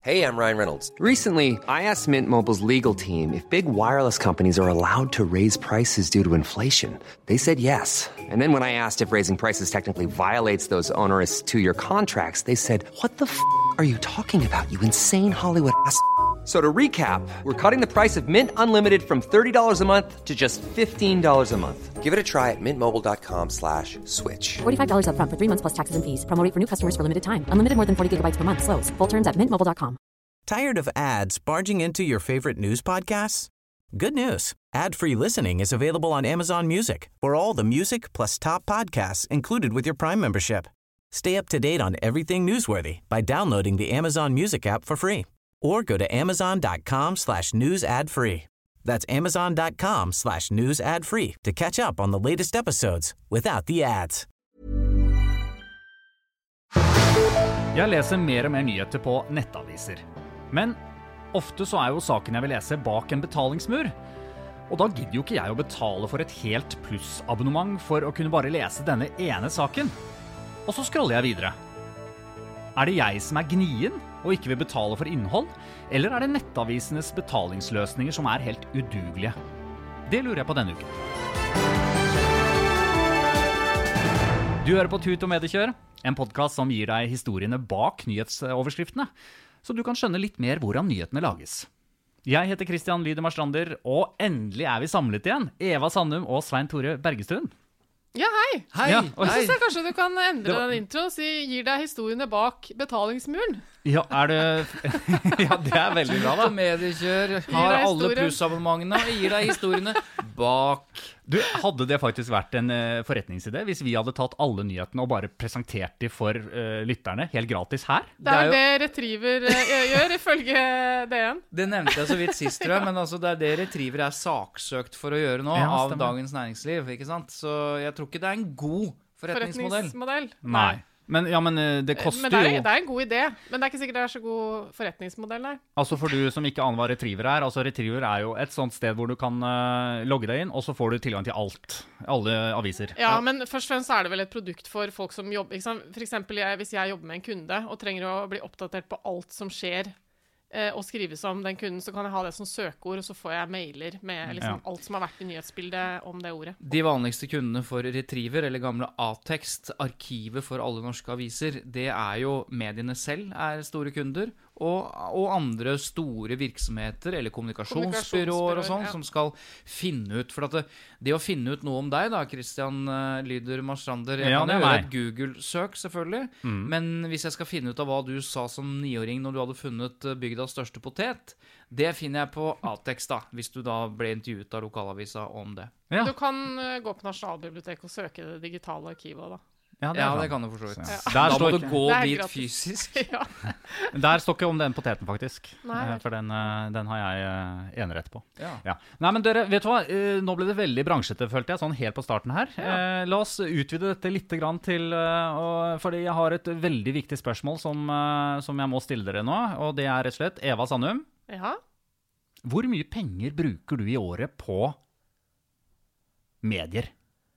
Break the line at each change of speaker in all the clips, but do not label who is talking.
Hey, I'm Ryan Reynolds.
Recently, I asked Mint Mobile's legal team if big wireless companies are allowed to raise prices due to inflation. They said yes. And then when I asked if raising prices technically violates those onerous two-year contracts, they said, "What the f*** are you talking about, you insane Hollywood ass?" So to recap, we're cutting the price of Mint Unlimited from $30 a month to just $15 a month.
Give it a try at mintmobile.com/switch.
$45 up front for 3 months plus taxes and fees. Promo rate for new customers for limited time. Unlimited more than 40 gigabytes per month. Slows full terms at mintmobile.com.
Tired of ads barging into your favorite news podcasts? Good news. Ad-free listening is available on Amazon Music for all the music plus top podcasts included with your Prime membership. Stay up to date on everything newsworthy by downloading the Amazon Music app for free. Or go to amazon.com/news ad free. That's amazon.com/news ad free to catch up on the latest episodes without the ads.
Jeg leser mer og mer nyheter på nettaviser. Men ofte så jo saken jeg vil lese bak en betalingsmur. Og da gidder jo ikke jeg å betale for et helt plussabonnement for å kunne bare lese denne ene saken. Og så scroller jeg videre. Det jeg som gnien og ikke vil betale for innhold, eller det nettavisenes betalingsløsninger som helt udugelige? Det lurer jeg på denne uken. Du hører på Tut og Mediekjør, en podcast som gir deg historiene bak nyhetsoverskriftene, så du kan skjønne litt mer hvordan nyhetene lages. Jeg heter Christian Lyder Marstrander, og endelig vi samlet igjen, Eva Sandum og Svein Tore Bergestuen.
Ja, hei!
Ja,
og jeg synes kanskje du kan endre den introen og si, gir deg historiene bak betalingsmuren.
Ja, det ja, det veldig bra da.
Mediekjør har alle plussabonnementene og gir deg historiene bak.
Du, hadde det faktisk vært en forretningsidé hvis vi hadde tatt alle nyhetene og bare presentert de for lytterne helt gratis her?
Det det Retriever gjør, ifølge DN.
Det nevnte jeg så vidt sist, tror jeg, men altså, det Retriever saksøkt for å gjøre nå av Dagens Næringsliv, ikke sant? Så jeg tror ikke det en god forretningsmodell.
Nei. Men det koster
men det en god idé, men det ikke sikkert det så god forretningsmodell der.
Altså for du som ikke aner hva Retriever altså Retriever jo et sånt sted hvor du kan logge deg inn, og så får du tilgang til alt, alle aviser.
Ja, men først og fremst det vel et produkt for folk som jobber, ikke sant? For eksempel hvis jeg jobber med en kunde og trenger å bli oppdatert på alt som skjer og skrives om den kunden, så kan jeg ha det som søkeord, og så får jeg mailer med liksom alt som har vært i nyhetsbildet om det ordet.
De vanligste kundene for Retriever, eller gamle A-tekst, arkivet for alle norske aviser, det jo mediene selv store kunder, og andre store virksomheter, eller kommunikasjonsbyråer og sånn, som skal finne ut, for at det å finne ut noe om deg da, Christian Lyder Marstrander, jeg kan gjøre et Google-søk selvfølgelig, men hvis jeg skal finne ut av hva du sa som 9-åring når du hadde funnet bygdas største potet, det finner jeg på A-tekst da, hvis du da ble intervjuet av lokalavisa om det.
Ja. Du kan gå på Nasjonalbiblioteket og søke det digitale arkivet da.
Ja, det kan du forstå ut.
Ja.
Da må du gå dit fysisk.
Ja.
Der står ikke om den poteten faktisk.
Nei.
For den har jeg enerett på.
Ja.
Nei, men dere, vet du hva? Nå ble det veldig bransjete, følte jeg, sånn helt på starten her. La oss utvide dette litt grann til, fordi jeg har et veldig viktig spørsmål som jeg må stille dere nå, og det rett og slett Eva Sandum.
Ja.
Hvor mye penger bruker du i året på medier?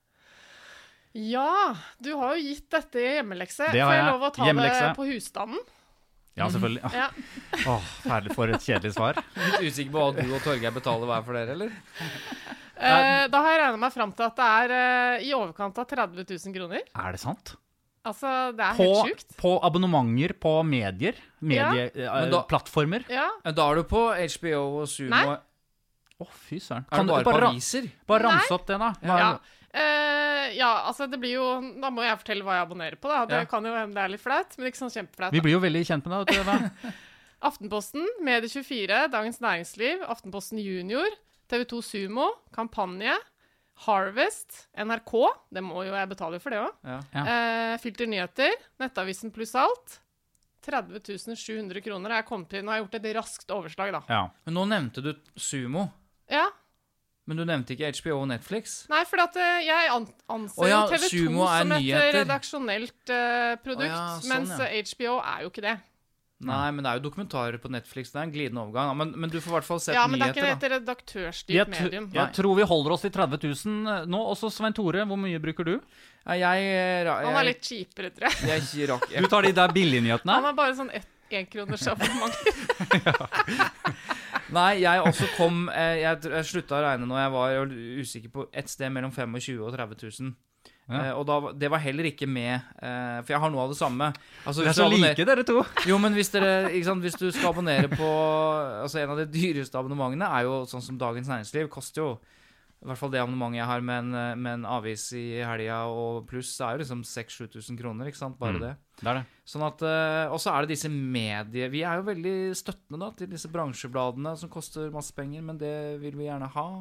Ja, du har jo gitt dette i hjemmelekse.
Det har
Får
jeg.
jeg lov å ta
Hjemmelekse.
det på husstanden?
Ja, selvfølgelig.
Ja.
Herlig for et kjedelig svar.
Litt usikker på hva du og Torgeir betaler hver for dere, eller?
Da har jeg regnet meg frem til at det i overkant av 30 000 kroner.
Det sant?
Altså, det helt sjukt.
På abonnementer på medier, plattformer.
Ja.
Da du på HBO og Sumo.
Nei.
Fy søren.
Det bare på aviser?
Bare ramse opp det da.
Ja, altså det blir jo, da må jeg fortelle hva jeg abonnerer på da. Det kan jo hende det litt flaut, men ikke sånn kjempeflaut.
Vi blir jo veldig kjent med det, vet du.
Aftenposten, Medie24, Dagens Næringsliv, Aftenposten Junior, TV2 Sumo, Kampanje, Harvest, NRK, det må jo jeg betale for det også. Filter Nyheter, Nettavisen pluss alt, 30 700 kroner. Jeg kom til, nå har jeg gjort et raskt overslag da.
Ja.
Men nå nevnte du Sumo.
Ja.
Men du nevnte ikke HBO og Netflix?
Nei, for jeg anser jo TV2 som et redaksjonelt produkt, mens HBO jo ikke det.
Nei, men det jo dokumentarer på Netflix, det en glidende overgang. Men du får I hvert fall sett
nyheter. Ja, men det
nyheter,
ikke et redaktørstyrt medium.
Jeg tror vi holder oss til 30 000 nå. Også Svein Tore, hvor mye bruker du?
Han litt kjipere, tror jeg.
Du tar de der billignyhetene?
Han har bare sånn 1-kroners abonnementer.
Nei, jeg også kom jeg sluttet å regne når jeg var usikker på et sted mellom 25 og 30 000. Og det var heller ikke med for jeg har noe av det samme
det så like dere to.
Jo, men hvis hvis du skal abonnere på altså en av de dyreste abonnementene jo sånn som Dagens Næringsliv koster jo i hvert fall det abonnementet jeg har med en avis i helga og pluss jo liksom 6-7 000 kroner, ikke sant, bare det.
Det det.
Sånn at, og så det disse medier, vi jo veldig støttende da, til disse bransjebladene som koster masse penger, men det vil vi gjerne ha.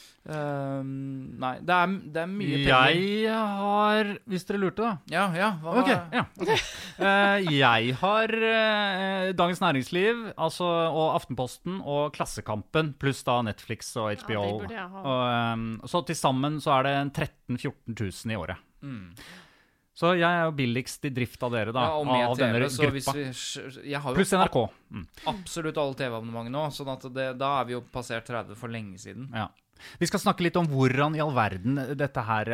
Nei, det mye penger.
Jeg har, hvis dere lurte da.
Ja,
okay. Jeg har Dagens Næringsliv, altså, og Aftenposten og Klassekampen, pluss da Netflix og HBO.
Ja, det burde jeg ha.
Og, så til sammen så det 13-14 000 i året. Så jeg jo billigst i drift av dere da, av
TV,
denne gruppa. Pluss NRK.
Absolutt alle TV-abonnementer nå, sånn at da vi jo passert 30 for lenge siden.
Ja. Vi skal snakke litt om hvordan i all verden dette her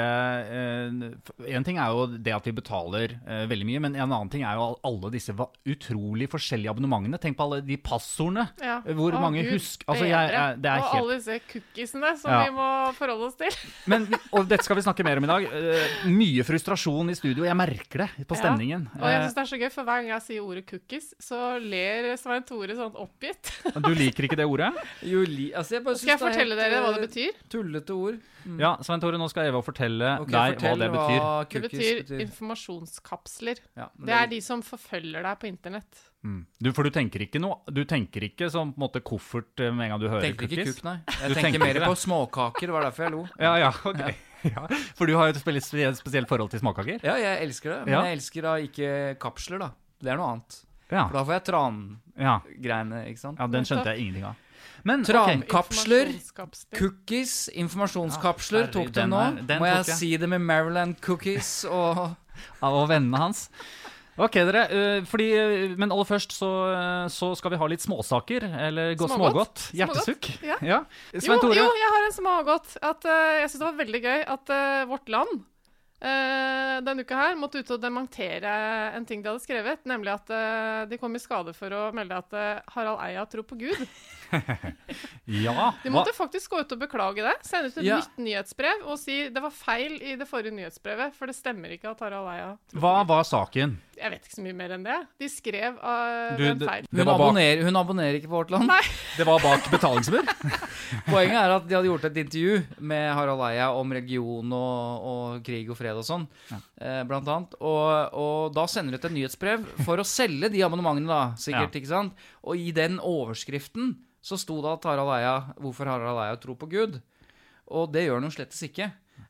en ting jo det at vi betaler veldig mye, men en annen ting jo alle disse utrolig forskjellige abonnementene. Tenk på alle de passordene, hvor mange husker altså, det
og
helt...
alle disse cookiesene som vi må forholde oss til.
Men, og dette skal vi snakke mer om i dag. Mye frustrasjon i studio, jeg merker det på stemningen.
Og jeg synes det så gøy, for hver gang jeg sier ordet cookies, så ler Svein Tore sånn oppgitt.
Du liker ikke det ordet?
Jo, altså jeg bare
skal jeg fortelle dere hva det betyr?
Tullete ord.
Ja, Svein Tore, nå skal Eva fortelle deg hva det betyr.
Det betyr informasjonskapsler. Ja, det de som forfølger deg på internett.
For du tenker ikke som på en måte koffert med en gang du hører
cookies? Tenker ikke kukk, nei. Jeg
tenker
mer på småkaker, det var derfor jeg lo.
Ja, ok. Ja, for du har jo et spesielt forhold til småkaker?
Ja, jeg elsker det, men jeg elsker da ikke kapsler da. Det noe annet. Ja. For da får jeg tran-greiene, ikke sant?
Ja, den skjønte jeg ingenting av. Men,
trankapsler, cookies, informasjonskapsler tok dem nå. Må jeg si det med Maryland Cookies og
vennene hans. Ok, dere, men aller først så skal vi ha litt småsaker, eller smågodt, hjertesukk.
Ja. Jo, jeg har en smågodt. Jeg synes det var veldig gøy at Vårt Land denne uka her måtte ut og dementere en ting de hadde skrevet, nemlig at de kom i skade for å melde at Harald Eia tror på Gud.
Ja.
De måtte faktisk gå ut og beklage det, sende ut et nytt nyhetsbrev og si det var feil i det forrige nyhetsbrevet, for det stemmer ikke at Harald Eia tror på Gud.
Hva var saken?
Jeg vet ikke så mye mer enn det. De skrev en feil.
Hun abonnerer ikke på Vårt Land.
Nei.
Det var bak betalingsmur.
Poenget at de hadde gjort et intervju med Harald Eia om religion og krig og fred og sånn, blant annet. Og da sender de ut et nyhetsbrev for å selge de abonnementene da, sikkert, ikke sant? Og i den overskriften så sto det at hvorfor Harald Eia tror på Gud. Og det gjør han jo slettes ikke.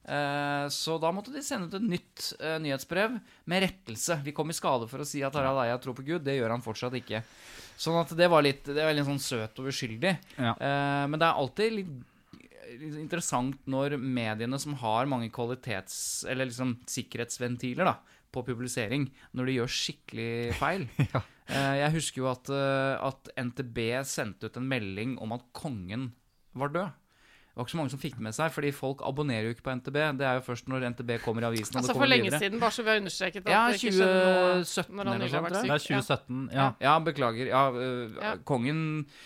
Så da måtte de sende ut et nytt nyhetsbrev med rettelse. Vi kom i skade for å si at Harald Eia tror på Gud. Det gjør han fortsatt ikke. Sånn at det var litt sånn søt og uskyldig. Ja. Men det alltid litt interessant når mediene som har mange eller liksom sikkerhetsventiler da, på publisering, når de gjør skikkelig feil. Ja. Jeg husker jo at NTB sendte ut en melding om at kongen var død. Det var ikke så mange som fikk det med seg, fordi folk abonnerer jo ikke på NTB. Det jo først når NTB kommer i avisen.
Altså for lenge siden, bare så vi har understreket at det ikke
2017
når han
eller sånt.
Det 2017, ja.
Ja, beklager. Ja, kongen...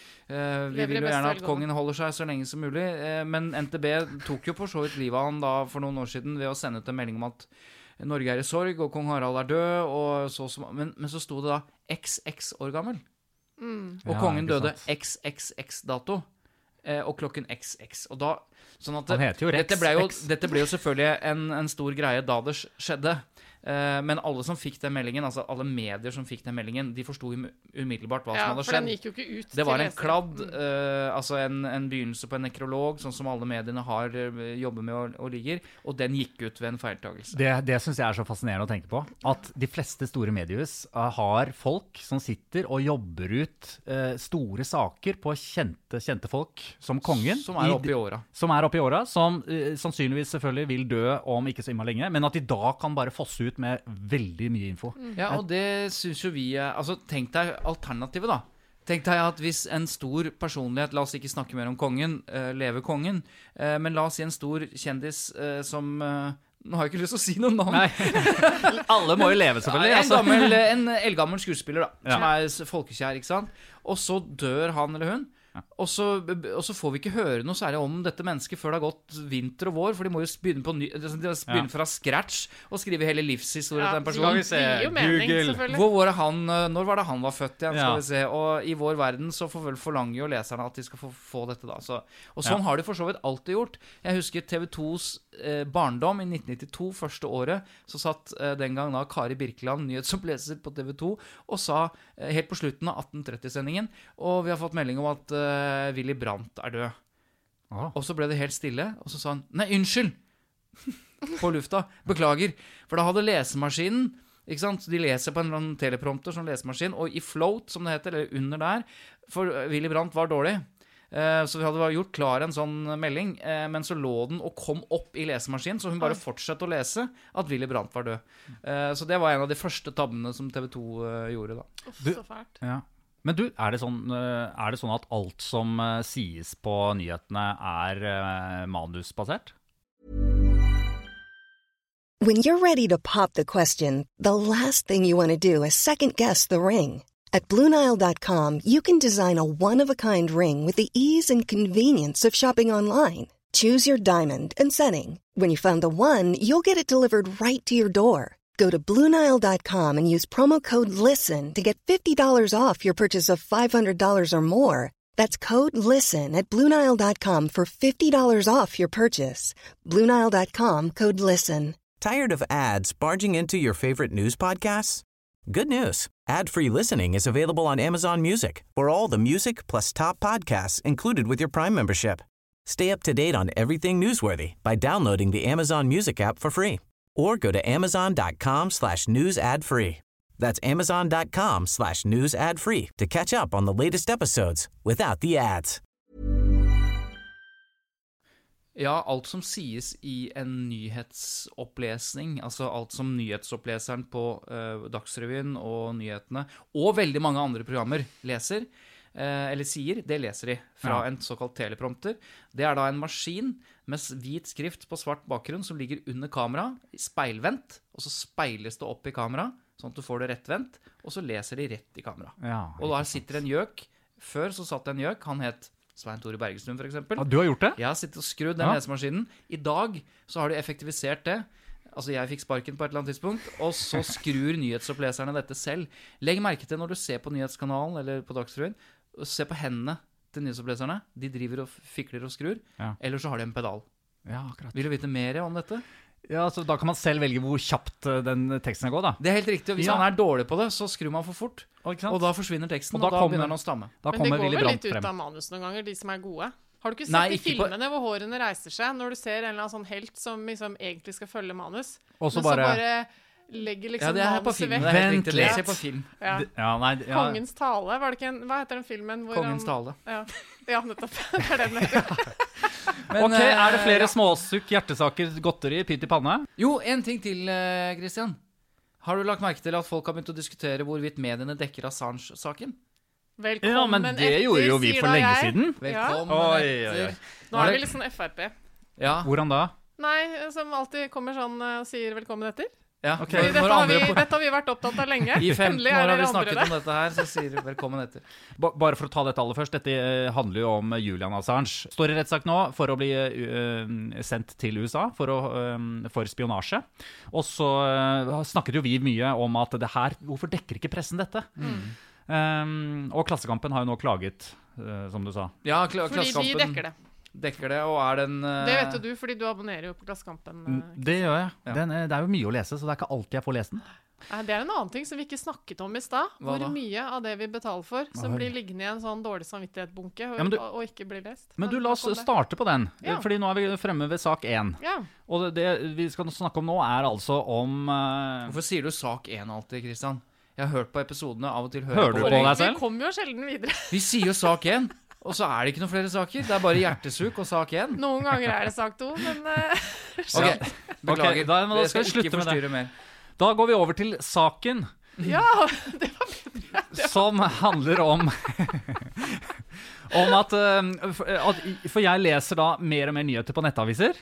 vi vil jo gjerne at kongen holder seg så lenge som mulig, men NTB tok jo på så vidt livet av han da for noen år siden ved å sende ut en melding om at Norge i sorg, og kong Harald død, og men så sto det da XX år gammel. Og kongen døde XXX dato. Og klokken XX. Og da, sånn at
han heter jo Rex.
Dette ble jo selvfølgelig en stor greie da det skjedde. Men alle som fikk den meldingen, altså alle medier som fikk den meldingen, de forstod umiddelbart hva som hadde skjedd.
Ja, for den gikk jo ikke ut
det var en kladd, altså en begynnelse på en nekrolog, sånn som alle mediene jobber med og ligger, og den gikk ut ved en feiltagelse.
Det synes jeg så fascinerende å tenke på, at de fleste store mediehus har folk som sitter og jobber ut store saker på kjente folk, som kongen.
Som oppe i åra.
Som sannsynligvis selvfølgelig vil dø om ikke så innmari lenge, men at de da kan bare fosse ut med veldig mye info.
Ja, og det synes jo vi altså tenk deg alternativet da. Tenk deg at hvis en stor personlighet, la oss ikke snakke mer om kongen, leve kongen, men la oss si en stor kjendis som Nå har jeg ikke lyst til å si noen navn.
Nei. Alle må jo leve, selvfølgelig.
En eldgammel skuespiller da, som folkekjær, ikke sant? Og så dør han eller hun. Og så får vi ikke høre noe særlig om dette mennesket før det har gått vinter og vår, for de må jo begynne fra scratch og skrive hele livshistorien til en person.
Det gir jo mening, selvfølgelig.
Når var det han var født igjen, skal vi se. Og i vår verden så forlanger jo leserne at de skal få dette da. Og sånn har de for så vidt alltid gjort. Jeg husker TV2s barndom i 1992, første året, så satt den gang da Kari Birkeland, nyhetsoppleser på TV2, og sa helt på slutten av 1830-sendingen, og vi har fått melding om at Willy Brandt død. Og så ble det helt stille, og så sa han, nei, unnskyld, på lufta, beklager, for da hadde lesemaskinen, ikke sant, de leser på en teleprompter som lesemaskin, og i float, som det heter, eller under der, for Willy Brandt var dårlig. Så vi hadde gjort klar en sånn melding, men så lå den og kom opp i lesemaskinen, så hun bare fortsatte å lese at Willy Brandt var død. Så det var en av de første tabbene som TV2 gjorde da.
Så fælt.
Ja. Men du, er det sånn at alt som sies på nyhetene manusbasert?
When you're ready to pop the question, the last thing you want to do is second-guess the ring. At BlueNile.com, you can design a one-of-a-kind ring with the ease and convenience of shopping online. Choose your diamond and setting. When you find the one, you'll get it delivered right to your door. Go to BlueNile.com and use promo code LISTEN to get $50 off your purchase of $500 or more. That's code LISTEN at BlueNile.com for $50 off your purchase. BlueNile.com, code LISTEN.
Tired of ads barging into your favorite news podcasts? Good news. Ad-free listening is available on Amazon Music for all the music plus top podcasts included with your Prime membership. Stay up to date on everything newsworthy by downloading the Amazon Music app for free or go to amazon.com/news ad free. That's amazon.com/news ad free to catch up on the latest episodes without the ads.
Ja, alt som sies i en nyhetsopplesning, altså alt som nyhetsoppleseren på Dagsrevyen og nyhetene, og veldig mange andre programmer leser, eller sier, det leser de fra en såkalt teleprompter. Det da en maskin med hvit skrift på svart bakgrunn som ligger under kamera, speilvendt, og så speiles det opp i kamera, sånn at du får det rettvendt, og så leser de rett i kamera.
Ja,
og da sitter en gjøk. Før så satt en gjøk, han het Svein Tore Bergestuen for eksempel.
Du har gjort det?
Jeg har sittet og skrudd den lesemaskinen. I dag så har de effektivisert det. Altså jeg fikk sparken på et eller annet tidspunkt, og så skrur nyhetsoppleserne dette selv. Legg merke til når du ser på nyhetskanalen eller på Dagsrevyen, se på hendene til nyhetsoppleserne. De driver og fikler og skrur, eller så har de en pedal.
Ja, akkurat.
Vil du vite mer om dette?
Ja, så da kan man selv velge hvor kjapt den teksten går da.
Det helt riktig, og hvis han dårlig på det, så skrur man for fort. Og da forsvinner teksten, og da begynner han å stamme.
Men det går vel litt ut av manus noen ganger, de som gode. Har du ikke sett de filmene hvor hårene reiser seg, når du ser en eller annen sånn helt som liksom egentlig skal følge manus, men så bare legger liksom manuset vekk?
Vent litt. Se på film.
Kongens tale, var det ikke hva heter den filmen?
Kongens tale.
Ja, nettopp. Det det den heter.
Men, ok, det flere småsukk, hjertesaker, godteri, pytt i panne?
Jo, en ting til, Christian. Har du lagt merke til at folk har begynt å diskutere hvorvidt mediene dekker Assange-saken?
Velkommen
men det gjorde jo vi for lenge siden.
Velkommen etter.
Nå vi litt sånn FRP.
Ja.
Hvordan da?
Nei, som alltid kommer sånn og sier velkommen etter.
Ja,
okay. Dette har vi vært opptatt av lenge.
I 15 år har vi snakket om dette her, så sier du velkommen etter.
Bare for å ta dette aller først, dette handler jo om Julian Assange. Står i rettssak nå for å bli sendt til USA for spionasje. Og så snakket jo vi mye om at det her, hvorfor dekker ikke pressen dette? Og Klassekampen har jo nå klaget, som du sa.
Ja,
Fordi de dekker det.
Dekker det, og den
Det vet jo du, fordi du abonnerer jo på Klassekampen.
Det gjør jeg. Ja. Det jo mye å lese, så det ikke alltid jeg får lest den.
Det en annen ting som vi ikke snakket om i sted. Hvor mye av det vi betaler for, som blir liggende i en sånn dårlig samvittighetsbunke og ikke blir lest.
Men du, la oss starte på den, fordi nå vi fremme ved sak 1. Ja. Og det vi skal snakke om nå altså om
Hvorfor sier du sak 1 alltid, Christian? Jeg har hørt på episodene, av og til
hører du på deg selv?
Vi kommer jo sjelden videre.
Vi sier jo sak 1. Og så det ikke noen flere saker. Det bare hjertesuk og sak 1.
Noen ganger det sak 2, men
Ok, beklager.
Da skal vi slutte med det. Da går vi over til saken.
Ja, det var bedre.
Som handler om at for jeg leser da mer og mer nyheter på nettaviser.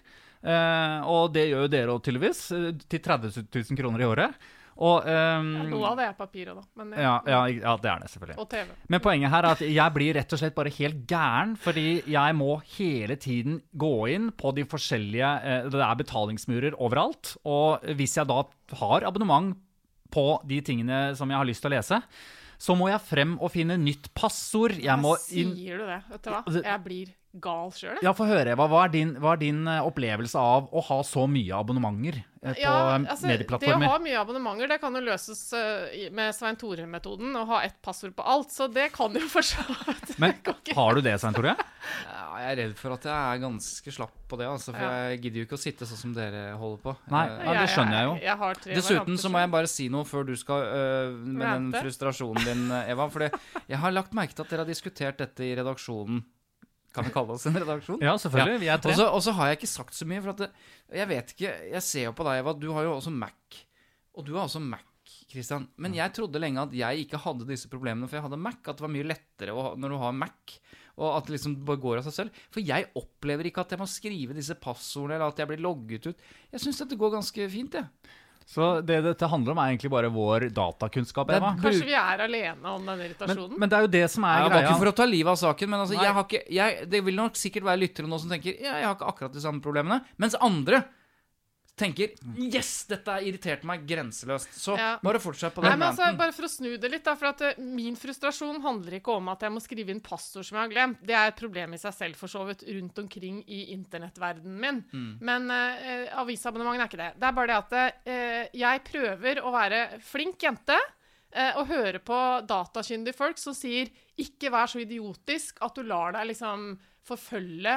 Og det gjør jo dere også tydeligvis, til 30 000 kroner i året. Og,
noe av det papiret da. Men,
ja, det det selvfølgelig.
Og TV.
Men poenget her at jeg blir rett og slett bare helt gæren, fordi jeg må hele tiden gå inn på de forskjellige, det betalingsmurer overalt, og hvis jeg da har abonnement på de tingene som jeg har lyst til å lese, så må jeg frem og finne nytt passord.
Sier du det? Vet du hva? Jeg blir gal selv.
Ja, få høre, hva er din opplevelse av å ha så mye abonnementer på medieplattformer?
Det å ha mye abonnementer, det kan jo løses med Svein Tore-metoden, å ha ett passord på alt, så det kan jo forstått.
Men har du det, Svein Tore?
Ja, jeg er redd for at jeg ganske slapp på det, altså, for jeg gidder jo ikke å sitte sånn som dere holder på.
Nei, det skjønner jeg jo.
Jeg har 3
Dessuten så må jeg bare si noe før du skal med den frustrasjonen din, Eva, for jeg har lagt merke til at dere har diskutert dette i redaksjonen. Kan vi kalle oss en redaksjon?
Ja, selvfølgelig, vi er 3.
Og så har jeg ikke sagt så mye, for at jeg vet ikke, jeg ser jo på deg, Eva, du har jo også Mac, og du har også Mac, Kristian, men jeg trodde lenge at jeg ikke hadde disse problemene, for jeg hadde Mac, at det var mye lettere når du har Mac, og at det liksom bare går av seg selv, for jeg opplever ikke at jeg må skrive disse passordene, eller at jeg blir logget ut. Jeg synes dette går ganske fint,
Så det dette handler om egentlig bare vår datakunnskap, Eva.
Kanskje vi alene om den irritasjonen?
Men det jo det som greia.
Det var ikke for å ta livet av saken, men altså, det vil nok sikkert være lyttere nå som tenker, jeg har ikke akkurat de samme problemene, mens andre tenker, yes, dette irriterte meg grenseløst. Så bare fortsett på den.
Nei, men altså, bare for å snu det litt da, for at min frustrasjon handler ikke om at jeg må skrive inn passord som jeg har glemt. Det et problem i seg selv for så vidt rundt omkring i internettverdenen min. Men avisabonnementen ikke det. Det bare det at jeg prøver å være flink jente, og høre på datakyndige folk som sier, ikke vær så idiotisk at du lar deg liksom forfølge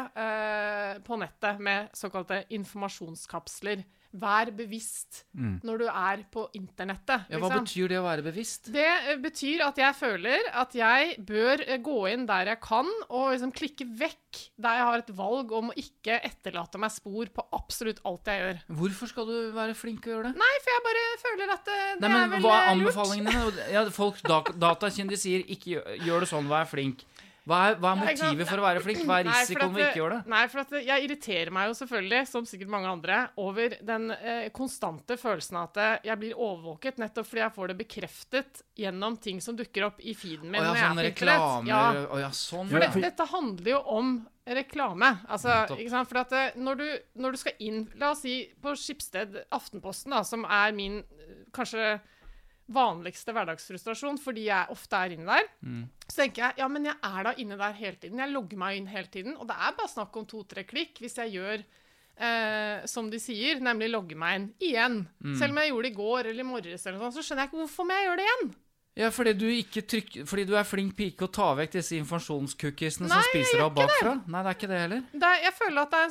på nettet med såkalte informasjonskapsler. Vær bevisst når du på internettet.
Ja, hva betyr det å være bevisst?
Det betyr at jeg føler at jeg bør gå inn der jeg kan, og liksom klikke vekk der jeg har et valg om å ikke etterlate meg spor på absolutt alt jeg gjør.
Hvorfor skal du være flink å gjøre det?
Nei, for jeg bare føler at det
vel lurt. Hva anbefalingene?
Ja,
folk datakyndige sier, ikke gjør det sånn, vær flink. Hva motivet for å være flink? Hva risikoen ved ikke gjøre det?
Nei, for at jeg irriterer meg jo selvfølgelig, som sikkert mange andre, over den konstante følelsen av at jeg blir overvåket, nettopp fordi jeg får det bekreftet gjennom ting som dukker opp i feeden min.
Sånn reklamer. Sånn.
For dette handler jo om reklame. Altså, ikke sant? For at når du skal inn, la oss si på Schibsted Aftenposten, da, som min kanskje vanligste hverdagsfrustrasjon, fordi jeg ofte inne der, så tenker jeg, ja, men jeg da inne der hele tiden. Jeg logger meg inn hele tiden, og det bare snakk om 2-3 klikk hvis jeg gjør som de sier, nemlig logge meg inn igjen. Selv om jeg gjorde det i går eller i morges eller noe sånt, så skjønner jeg ikke hvorfor må jeg gjøre det igjen.
Ja, fordi du flink pike å ta vekk disse informasjonskookiesene som spiser av bakfra. Nei, det ikke det heller.
Jeg føler at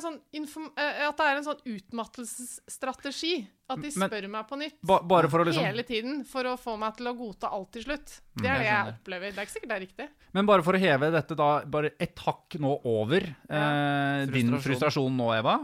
det en sånn utmattelsesstrategi. At de spør meg på nytt
bare for å
hele tiden for å få meg til å godta alt til slutt. Det det jeg opplever. Det ikke sikkert det riktig.
Men bare for å heve dette da, bare et hakk nå over din frustrasjon nå, Eva.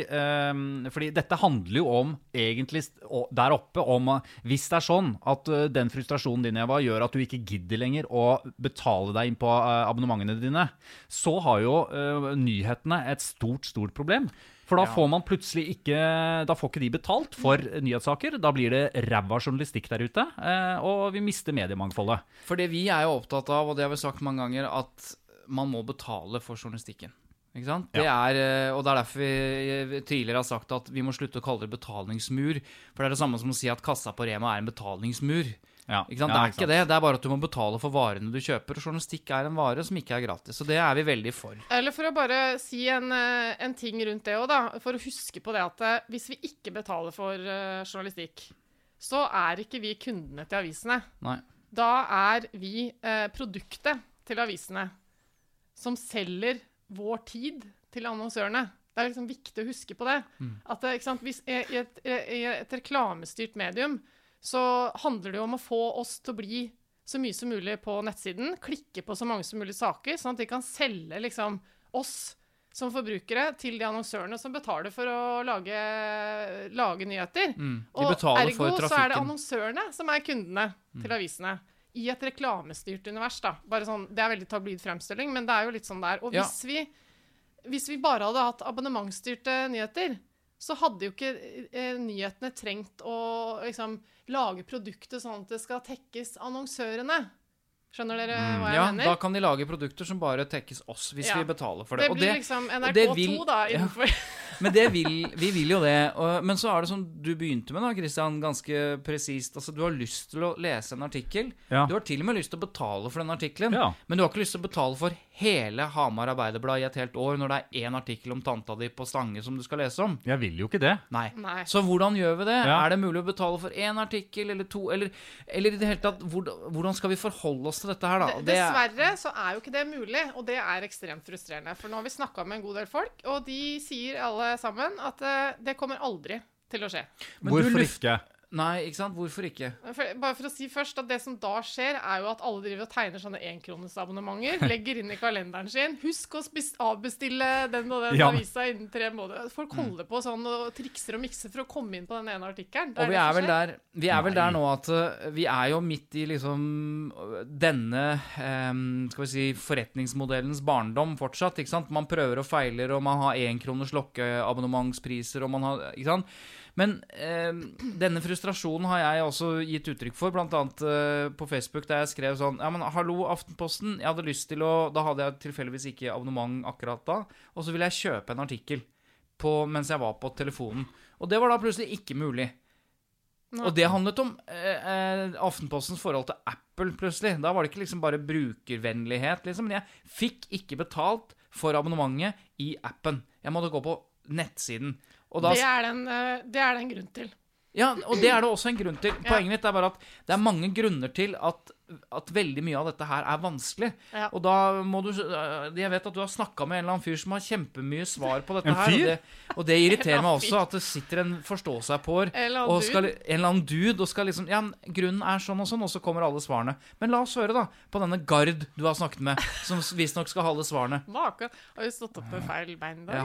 Fordi dette handler jo om, egentlig der oppe, om hvis det sånn at den frustrasjonen din, Eva, gjør at du ikke gidder lenger å betale deg inn på abonnementene dine, så har jo nyhetene et stort problem. For da får man plutselig da får ikke de betalt for nyhetssaker. Da blir det ræva journalistikk der ute, og vi mister mediemangfoldet.
For det vi jo opptatt av, og det har vi sagt mange ganger, at man må betale for journalistikken. Ikke sant? Og det derfor vi tidligere har sagt at vi må slutte å kalle det betalingsmur, for det det samme som å si at kassa på Rema en betalingsmur. Ikke sant? Det ikke det, det bare at du må betale for varene du kjøper, og journalistikk en vare som ikke gratis, så det vi veldig for.
Eller for å bare si en ting rundt det også da, for å huske på det at hvis vi ikke betaler for journalistikk, så ikke vi kundene til avisene.
Nei.
Da vi produktet til avisene som selger vår tid til annonsørene. Det liksom viktig å huske på det. At ikke sant, hvis i et reklamestyrt medium så handler det jo om å få oss til å bli så mye som mulig på nettsiden, klikke på så mange som mulig saker, sånn at de kan selge liksom oss som forbrukere til de annonsørene som betaler for å lage nyheter.
De betaler
og
for trafikken.
Så det annonsørene som kundene til avisene. I et reklamestyrt univers da. Bare sånn, det veldig tabloid fremstilling, men det jo litt sånn der. Og hvis vi bare hadde hatt abonnementstyrte nyheter, så hadde jo ikke nyhetene trengt å liksom, lage produktet sånn at det skal tekkes annonsørene. Skjønner dere hva jeg mener?
Ja, da kan de lage produkter som bare tekkes oss hvis vi betaler for det.
Det blir liksom NRK2 da, innenfor.
Men vi vil jo det. Men så er det som du begynte med da, Christian, ganske presist. Altså, du har lyst til å lese en artikkel. Ja. Du har til og med lyst til å betale for den artikkelen. Ja. Men du har ikke lyst til å betale for hele Hamar Arbeiderblad i et helt år når det er en artikkel om tanta di på Stange som du skal lese om.
Jeg vil jo ikke det.
Nei. Så hvordan gjør vi det? Ja. Er det mulig å betale for en artikkel eller to? Eller i det hele tatt, hvordan skal vi forholde oss til dette her da?
Dessverre så er jo ikke det mulig, og det er ekstremt frustrerende. For nå har vi snakket med en god del folk, og de sier alle sammen at det kommer aldri til å skje.
Men hvorfor ikke?
Nei, ikke sant? Hvorfor ikke?
Bare for å si først at det som da skjer er jo at alle driver og tegner sånne 1-kronesabonnementer, legger inn i kalenderen sin. Husk å avbestille den og den avisa innen 3 måneder. Folk holder på sånn og trikser og mikser for å komme inn på den ene artikkelen.
Og vi er vel der nå at vi er jo midt i liksom denne, skal vi si, forretningsmodellens barndom fortsatt, ikke sant? Man prøver og feiler, og man har 1-kroners lokkeabonnementspriser, og man har, ikke sant? Men denne frustrasjonen har jeg også gitt uttrykk for, blant annet på Facebook, der jeg skrev sånn, ja, men hallo Aftenposten, jeg hadde lyst til da hadde jeg tilfeldigvis ikke abonnement akkurat da, og så ville jeg kjøpe en artikkel mens jeg var på telefonen. Og det var da plutselig ikke mulig. Og det handlet om Aftenpostens forhold til Apple plutselig. Da var det ikke liksom bare brukervennlighet, liksom, men jeg fikk ikke betalt for abonnementet i appen. Jeg måtte gå på nettsiden.
Det er det en grunn til.
Ja, og det er det også en grunn til. Poenget mitt er bare at det er mange grunner til at veldig mye av dette her er vanskelig. Ja. Og da må du... Jeg vet at du har snakket med en eller annen fyr som har kjempemye svar på dette her. Og det irriterer meg også at det sitter en forstå-seg-på en eller annen dude og skal liksom... Ja, grunnen er sånn, og så kommer alle svarene. Men la oss høre da, på denne Gard du har snakket med, som visstnok skal ha alle svarene.
Har du stått opp med feil bein da?
Jeg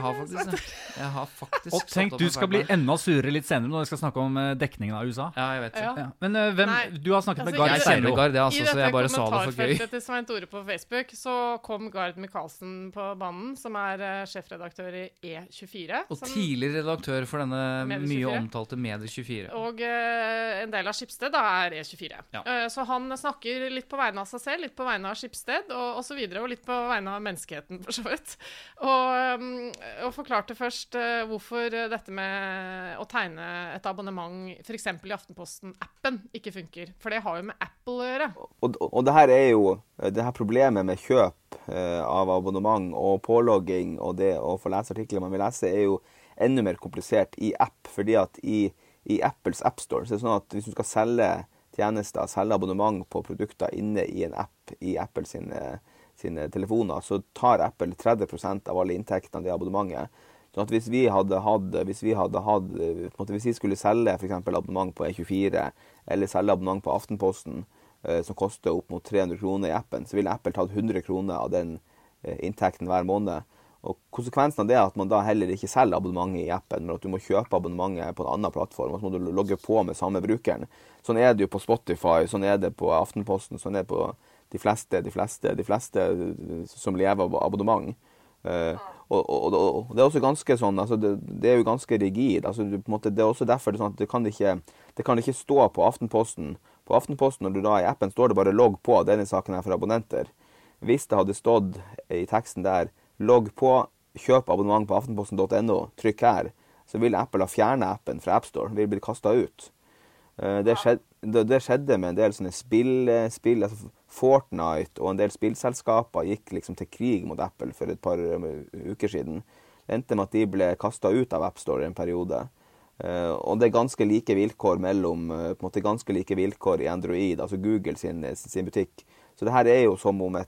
har faktisk
og tenk, du skal bli enda surere litt senere når vi skal snakke om dekningen av USA.
Ja, jeg vet det.
Ja. Men du har snakket med Gard
Jeg kjenner Gard, ja.
I dette kommentarfeltet til Svein Tore på Facebook så kom Gard Michaelsen på banen, som er sjefredaktør i E24.
Og tidligere redaktør for denne mye omtalte Medie24.
Og en del av Schibsted da er E24. Ja. Så han snakker litt på vegne av seg selv, litt på vegne av Schibsted, og så videre, og litt på vegne av menneskeheten, for så vidt. Og forklarte først hvorfor dette med å tegne et abonnement, for eksempel i Aftenposten-appen, ikke funker. For det har jo med Apple å gjøre.
Og det her er jo det her problemet med kjøp av abonnement og pålogging og det å få lese artikler man vil lese er jo enda mer komplisert i app, fordi at i Apples App Store så er det sånn at hvis du skal selge tjenester, selge abonnement på produkter inne i en app i Apple sine telefoner, så tar Apple 30% av alle inntektene av det abonnementet. Så at hvis vi skulle selge for eksempel abonnement på E24 eller selge abonnement på Aftenposten som koster opp mot 300 kroner i appen, så ville Apple tatt 100 kroner av den inntekten hver måned. Og konsekvensen av det er at man da heller ikke selger abonnementet i appen, men at du må kjøpe abonnementet på en annen plattform, og så må du logge på med samme brukeren. Sånn er det jo på Spotify, sånn er det på Aftenposten, sånn er det på de fleste som lever av abonnement. Og det er også ganske sånn, altså det er jo ganske rigid, altså på en måte, det er også derfor det er sånn at det kan ikke stå på Aftenposten. På Aftenposten, når du da i appen står det bare logg på, denne saken er for abonnenter. Hvis det hadde stått i teksten der, logg på, kjøp abonnement på aftenposten.no, trykk her, så vil Apple ha fjernet appen fra App Store, vil bli kastet ut. Det skjedde med en del sånne spill, altså Fortnite og en del spillselskaper gikk liksom til krig mot Apple for et par uker siden. Det endte med at de ble kastet ut av App Store i en periode. Og det er ganske like vilkår i Android, altså Google sin butikk. Så det her er jo som om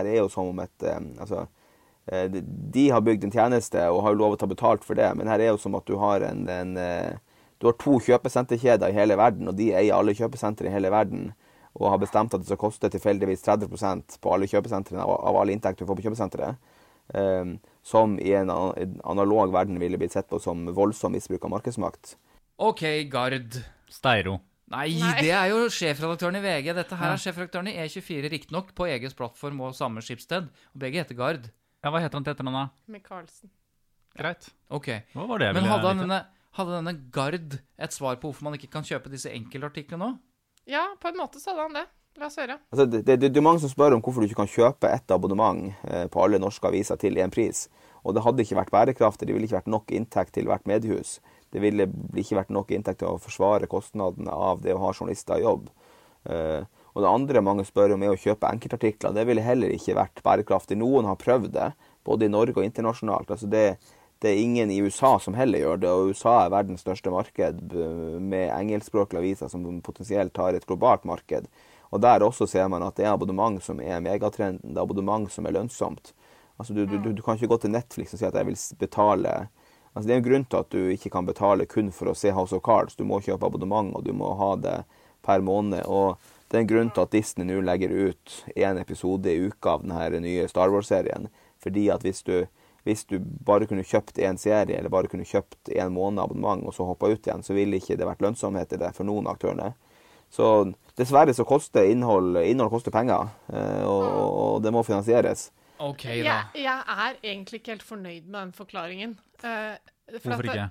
de har bygd en tjeneste og har jo lov å ta betalt for det, men her er jo som at du har du har 2 kjøpesenterkjeder i hele verden, og de eier alle kjøpesentre i hele verden, og har bestemt at det skal koste tilfeldigvis 30% på alle kjøpesentrene av alle inntekter du får på kjøpesenteret, som i en analog verden ville blitt sett på som voldsom misbruk av markedsmakt.
Ok, Gard.
Steiro.
Nei, det er jo sjefredaktøren i VG. Dette her er sjefredaktøren i E24, riktig nok, på eget plattform og samme Schibsted. Og begge heter Gard.
Ja, hva heter han til etternavn da?
Michaelsen.
Greit.
Ok.
Hva var det?
Men hadde denne Gard et svar på hvorfor man ikke kan kjøpe disse enkeltartiklene nå?
Ja, på en måte så hadde han det. La oss høre.
Altså, det er mange som spør om hvorfor du ikke kan kjøpe et abonnement på alle norske aviser til en pris. Og det hadde ikke vært bærekraftig, det ville ikke vært nok inntekt til hvert mediehus. Det ville ikke vært nok inntekt til å forsvare kostnadene av det å ha journalister i jobb. Og det andre mange spør om er å kjøpe enkeltartikler. Det ville heller ikke vært bærekraftig. Noen har prøvd det, både i Norge og internasjonalt. Altså det er ingen i USA som heller gjør det, og USA er verdens største marked med engelskspråklige aviser som potensielt har et globalt marked. Og der også ser man at det er abonnement som er megatrenden, det er abonnement som er lønnsomt. Altså du kan ikke gå til Netflix og si at jeg vil betale. Altså det er en grunn til at du ikke kan betale kun for å se House of Cards. Du må kjøpe abonnement, og du må ha det per måned. Og det er en grunn til at Disney nå legger ut en episode i uka av denne nye Star Wars-serien. Fordi at hvis du bare kunne kjøpt en serie, eller bare kunne kjøpt en måned abonnement, og så hoppet ut igjen, så ville ikke det vært lønnsomhet i det for noen aktørene. Så dessverre så koster innhold koster penger, og det må finansieres.
Ok, da.
Jeg er egentlig ikke helt fornøyd med den forklaringen.
Hvorfor ikke?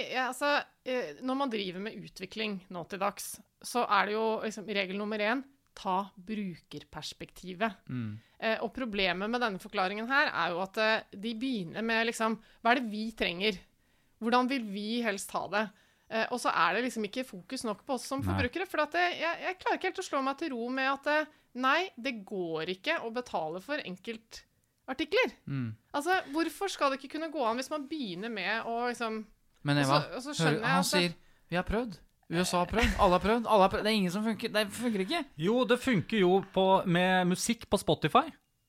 Når man driver med utvikling nå til dags, så er det jo liksom, regel nummer 1, ta brukerperspektivet. Og problemet med denne forklaringen her er jo at de begynner med liksom, hva er det vi trenger? Hvordan vil vi helst ha det? Og så er det liksom ikke fokus nok på oss som forbrukere, for at jeg klarer ikke helt å slå meg til ro med at nei, det går ikke å betale for enkeltartikler. Altså, hvorfor skal det ikke kunne gå an hvis man begynner med å liksom...
Men Eva, han sier, vi har prøvd. USA har prøvd, alle har prøvd, det er ingen som funker, det funker ikke.
Jo, det funker jo med musikk på Spotify.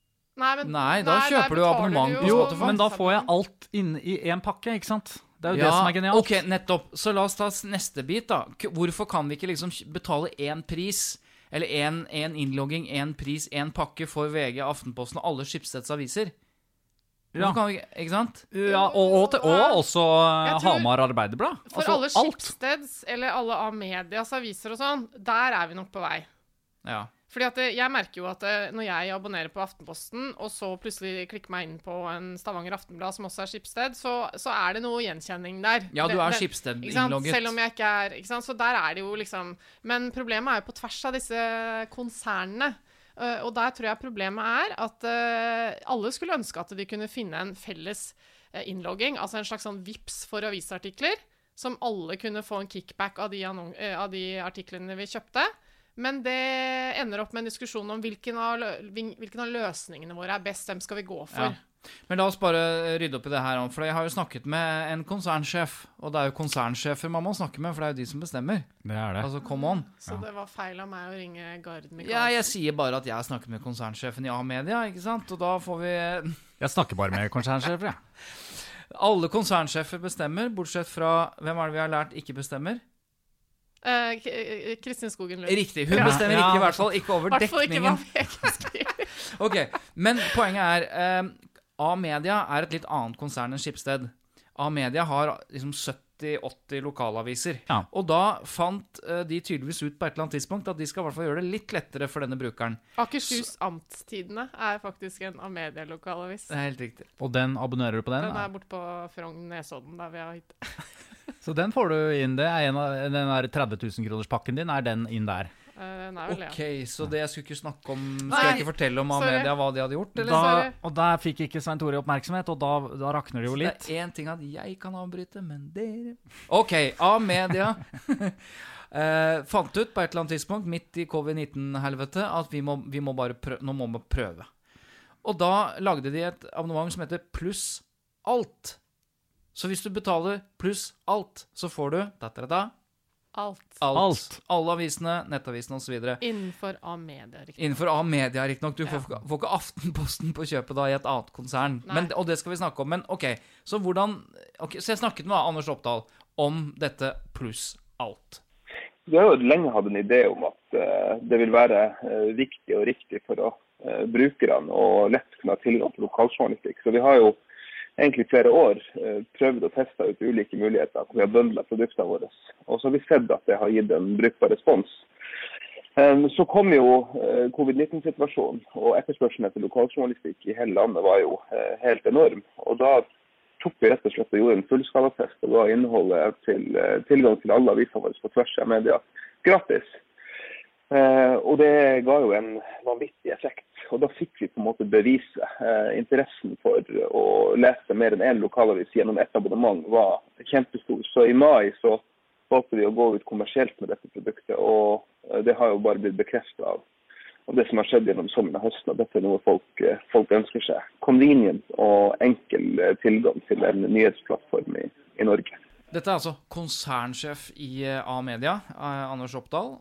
Nei, da kjøper du abonnement på Spotify.
Jo, men da får jeg alt inn i en pakke, ikke sant? Det er jo det som er genialt.
Ok, nettopp. Så la oss ta neste bit da. Hvorfor kan vi ikke liksom betale en pris, eller en innlogging, en pris, en pakke for VG, Aftenposten og alle Schibsteds aviser? Hvorfor kan vi ikke, ikke sant?
Ja, og også Hamar Arbeiderblad.
For
altså,
alle Schibsteds, eller alle A-medias aviser og sånn, der er vi nok på vei.
Ja.
Fordi at jeg merker jo at når jeg abonnerer på Aftenposten, og så plutselig klikker meg inn på en Stavanger Aftenblad som også er Schibsted, så er det noe gjenkjenning der.
Ja, du er Schibsted-innlogget.
Selv om jeg ikke er, ikke sant? Så der er det jo liksom... Men problemet er jo på tvers av disse konsernene. Og der tror jeg problemet er at alle skulle ønske at de kunne finne en felles innlogging, altså en slags sånn vips for avisartikler, som alle kunne få en kickback av de artiklene vi kjøpte. Men det ender opp med en diskusjon om hvilken av løsningene våre er best, hvem skal vi gå for.
Ja. Men la oss bare rydde opp i det her, for jeg har jo snakket med en konsernsjef, og det er jo konsernsjefer man må snakke med, for det er jo de som bestemmer.
Det er det.
Altså, come on.
Så det var feil av meg å ringe Gard Michaelsen.
Ja, jeg sier bare at jeg har snakket med konsernsjefen i A-media, ikke sant? Og da får vi...
Jeg snakker bare med konsernsjefer, ja.
Alle konsernsjefer bestemmer, bortsett fra, hvem er det vi har lært ikke bestemmer?
Kristin Skogen Lund.
Riktig, hun bestemmer ikke i hvert fall, ikke over dekningen. Ok, men poenget er A-media er et litt annet konsern enn Schibsted. A-media har liksom 70-80 lokalaviser. Og da fant de tydeligvis ut på et eller annet tidspunkt at de skal i hvert fall gjøre det litt lettere for denne brukeren.
Akershus Amtstidene er faktisk en A-media-lokalavis.
Det er helt riktig.
Og den abonnerer du på den?
Den er borte på Frogn Nesodden, der vi har hytte.
Så den får du inn, det er den der 30 000 kroners pakken din, er den inn der?
Ok, så det jeg skulle ikke snakke om, skal jeg ikke fortelle om A-media hva de hadde gjort,
eller? Og der fikk ikke Svein Tore oppmerksomhet, og da rakner det jo litt.
Det er en ting at jeg kan avbryte, men dere... Ok, A-media fant ut på et eller annet tidspunkt, midt i COVID-19-helvete, at vi må bare prøve, nå må vi prøve. Og da lagde de et abonnement som heter Pluss Alt. Så hvis du betaler pluss alt, så får du
alt.
Alle avisene, nettavisene og så videre.
Innenfor A-media, riktig.
Innenfor A-media, riktig nok. Du får ikke Aftenposten på kjøpet da i et annet konsern. Og det skal vi snakke om. Men ok, så jeg snakket med Anders Oppdal om dette pluss alt.
Vi har jo lenge hatt en idé om at det vil være viktig og riktig for brukerne og lett kunne ha tilgang til lokaljournalistikk. Så vi har jo egentlig flere år prøvd å teste ut ulike muligheter hvor vi har bøndlet produktene våre. Og så har vi sett at det har gitt en brukbar respons. Så kom jo covid-19-situasjonen, og etterspørselen etter lokaljournalistikk i hele landet var jo helt enorm. Og da tok vi rett og slett og gjorde en fullskalatest og ga innholdet tilgang til alle aviser våre på tvers av media gratis. Og det ga jo en vanvittig effekt. Og da fikk vi på en måte bevise interessen for å lese mer enn en lokalavis gjennom et abonnement var kjempestor. Så i mai så valgte vi å gå ut kommersielt med dette produktet, og det har jo bare blitt bekreftet av det som har skjedd gjennom sommeren og høsten, og dette noe folk ønsker seg. Convenient og enkel tilgang til en nyhetsplattform i Norge.
Dette altså konsernsjef i A-media, Anders Oppdal,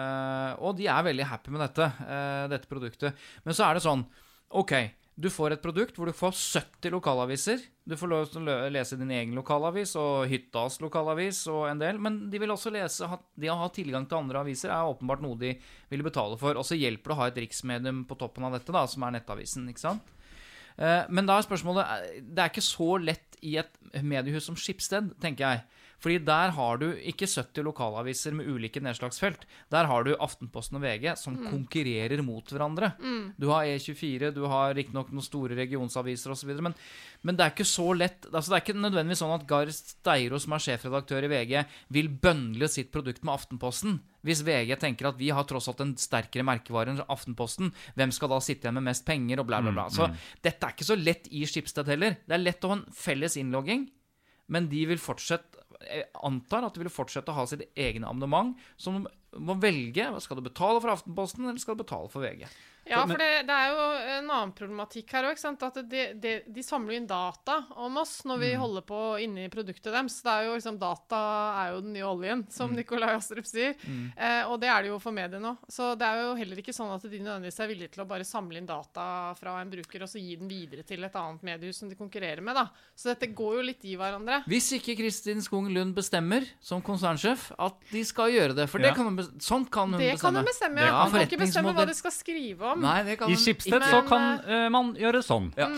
og de veldig happy med dette produktet. Men så det sånn, ok, du får et produkt hvor du får 70 lokalaviser, du får lov til å lese din egen lokalavis og hyttas lokalavis og en del, men de vil også lese, de å ha tilgang til andre aviser åpenbart noe de vil betale for, og så hjelper det å ha et riksmedium på toppen av dette da, som nettavisen, ikke sant? Men da spørsmålet, det ikke så lett i et mediehus som Schibsted, tenker jeg. Fordi der har du ikke 70 lokalaviser med ulike nedslagsfelt. Der har du Aftenposten og VG som konkurrerer mot hverandre. Du har E24, du har ikke nok noen store regionsaviser og så videre, men det ikke så lett. Altså det ikke nødvendigvis sånn at Gard Steiro, som sjefredaktør i VG, vil bøndle sitt produkt med Aftenposten. Hvis VG tenker at vi har tross alt en sterkere merkevare enn Aftenposten, hvem skal da sitte igjen med mest penger og bla bla bla. Så dette ikke så lett i Schibsted heller. Det lett å ha en felles innlogging, men de vil antar at de vil fortsette å ha sitt egne abonnement, som må velge, skal du betale for Aftenposten, eller skal du betale for VG?
Ja, for det jo en annen problematikk her også, ikke sant? At de samler inn data om oss når vi holder på inne i produktet deres. Det jo liksom, data jo den nye oljen, som Nikolai Astrup sier. Og det det jo for mediene nå. Så det jo heller ikke sånn at de nødvendigvis villige til å bare samle inn data fra en bruker, og så gi den videre til et annet mediehus som de konkurrerer med, da. Så dette går jo litt i hverandre.
Hvis ikke Kristin Skog Lund bestemmer, som konsernsjef, at de skal gjøre det, for det kan hun sånn kan hun bestemme.
Det kan hun bestemme, ja. Hun kan ikke bestemme hva de skal skrive om.
Nei, det kan I Schibsted så kan man gjøre sånn. Ja.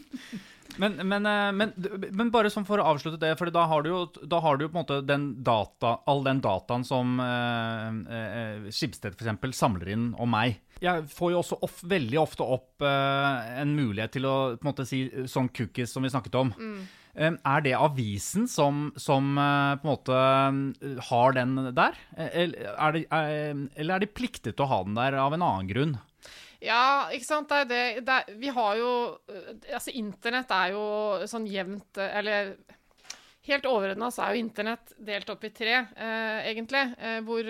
Men bare sånn for å avslutte det, for da har du jo på en måte all den dataen som Schibsted for eksempel samler inn om meg. Jeg får jo også veldig ofte opp en mulighet til å på en måte si sånn cookies som vi snakket om. Det avisen som på en måte har den der? Eller de pliktet til å ha den der av en annen grunn?
Ja, ikke sant, vi har jo, altså internett jo sånn jevnt, eller helt overordnet så jo internett delt opp i 3, egentlig, hvor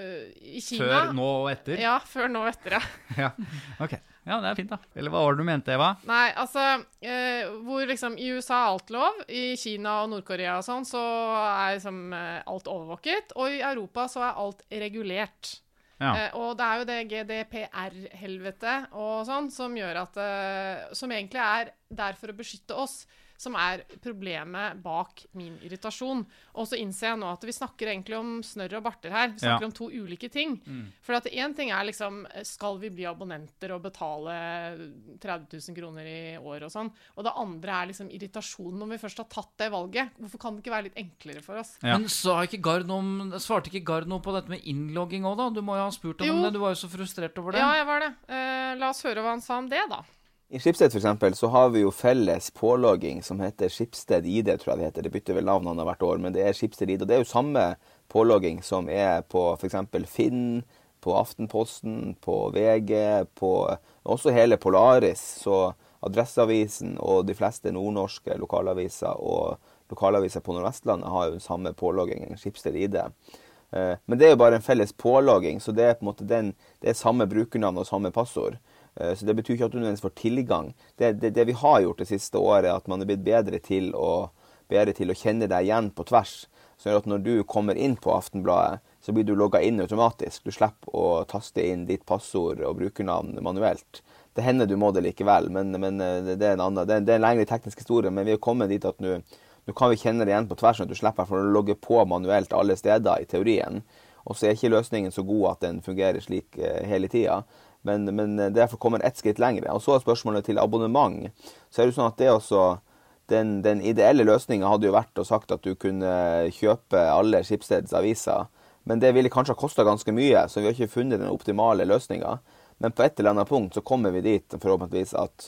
i Kina...
Før, nå og etter?
Ja, før, nå og etter,
ja. Ok, ja, det fint da. Eller hva var det du mente, Eva?
Nei, altså, hvor liksom i USA alt lov, i Kina og Nord-Korea og sånn, så liksom alt overvåket, og i Europa så alt regulert. Ja. Og det jo det GDPR-helvete og sånn, som gjør at som egentlig der for å beskytte oss, som problemet bak min irritasjon. Og så innser jeg nå at vi snakker egentlig om snørr og barter her. Vi snakker om 2 ulike ting. For at en ting liksom, skal vi bli abonnenter og betale 30 000 kroner i år og sånn? Og det andre liksom irritasjonen når vi først har tatt det valget. Hvorfor kan det ikke være litt enklere for oss?
Ja. Men svarte ikke Gard noe på dette med innlogging også da? Du må jo ha spurt om det, du var jo så frustrert over det.
Ja, jeg var det. La oss høre hva han sa om det da.
I Schibsted for eksempel så har vi jo felles pålogging som heter Schibsted ID, tror jeg det heter. Det bytter vel navn hvert år, men det Schibsted ID. Og det jo samme pålogging som på for eksempel Finn, på Aftenposten, på VG, på også hele Polaris, så Adresseavisen og de fleste nordnorske lokalaviser og lokalaviser på Nordvestlandet har jo samme pålogging, Schibsted ID. Men det jo bare en felles pålogging, så det på en måte det samme brukernavn og samme passord. Så det betyr ikke at du nødvendigvis får tilgang. Det vi har gjort det siste året, at man blitt bedre til å kjenne deg igjen på tvers. Så gjør at når du kommer inn på Aftenbladet, så blir du logget inn automatisk. Du slipper å taste inn ditt passord og brukernavn manuelt. Det hender du må det likevel, men det en lengre teknisk historie. Men vi har kommet dit at nå kan vi kjenne det igjen på tvers, at du slipper for å logge på manuelt alle steder i teorien. Og så ikke løsningen så god at den fungerer slik hele tiden. Men derfor kommer ett skritt lengre. Og så spørsmålet til abonnement. Så det jo sånn at det også, den ideelle løsningen hadde jo vært å sagt at du kunne kjøpe alle Schibsteds aviser. Men det ville kanskje ha kostet ganske mye, så vi har ikke funnet den optimale løsningen. Men på et eller annet punkt så kommer vi dit forhåpentligvis at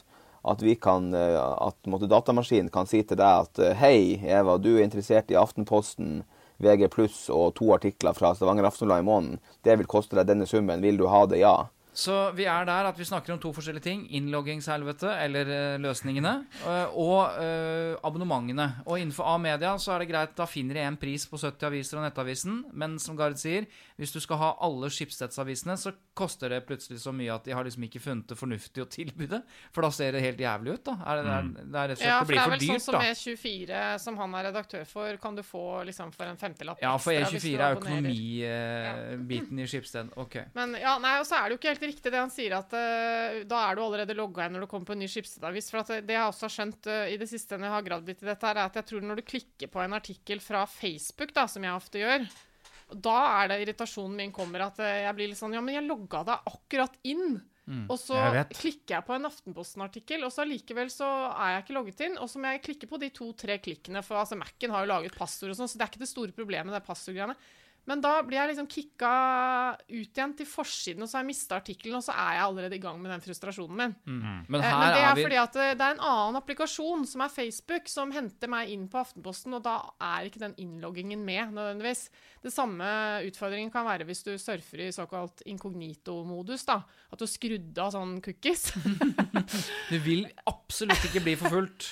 at vi kan, at datamaskinen kan si til deg at hei, Eva, du interessert i Aftenposten, VG+, og 2 artikler fra Stavanger Aftenblad i måneden. Det vil koste deg denne summen. Vil du ha det? Ja.
Så vi der at vi snakker om 2 forskjellige ting, innloggingshelvete, eller løsningene, og abonnementene. Og innenfor A-media så det greit, da finner jeg en pris på 70 aviser og nettavisen, men som Gard sier, hvis du skal ha alle Schibsteds-avisene, så koster det plutselig så mye at de har liksom ikke funnet det fornuftig å tilby det, for da ser det helt jævlig ut da. Det rett og slett, det blir for dyrt da. Ja, for det vel sånn som E24, som han redaktør for, kan du få liksom for en 50-lapp ekstra. Ja, for E24 økonomibiten i Schibsted, ok.
Men ja, nei, og så det jo ikke helt riktig det han sier, at da du allerede logget når du kommer på en ny Schibsted-avis, for at det jeg også har skjønt i det siste når jeg har gravd litt i dette her, at jeg tror når du klikker på en artikkel fra Facebook da, som jeg ofte gjør, da det irritasjonen min kommer at jeg blir litt sånn, ja, men jeg logget deg akkurat inn, og så klikker jeg på en Aftenposten-artikkel, og så likevel så jeg ikke logget inn, og så må jeg klikke på de 2-3 klikkene, for altså Mac'en har jo laget passord og sånn, så det ikke det store problemet, det passordgreiene. Men da blir jeg liksom kikket ut igjen til forsiden, og så har jeg mistet artikkelen, og så jeg allerede i gang med den frustrasjonen min. Men det fordi at det en annen applikasjon, som Facebook, som henter meg inn på Aftenposten, og da ikke den innloggingen med, nødvendigvis. Det samme utfordringen kan være hvis du surfer i såkalt inkognito-modus, da. At du skrudde av sånn cookies.
Du vil absolutt ikke bli forfulgt.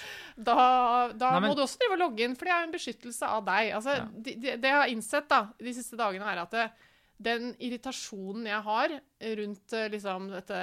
Da må du også drive og logge inn, for det en beskyttelse av deg. Altså, det jeg har innsett da, de siste dagene at den irritasjonen jeg har rundt liksom, dette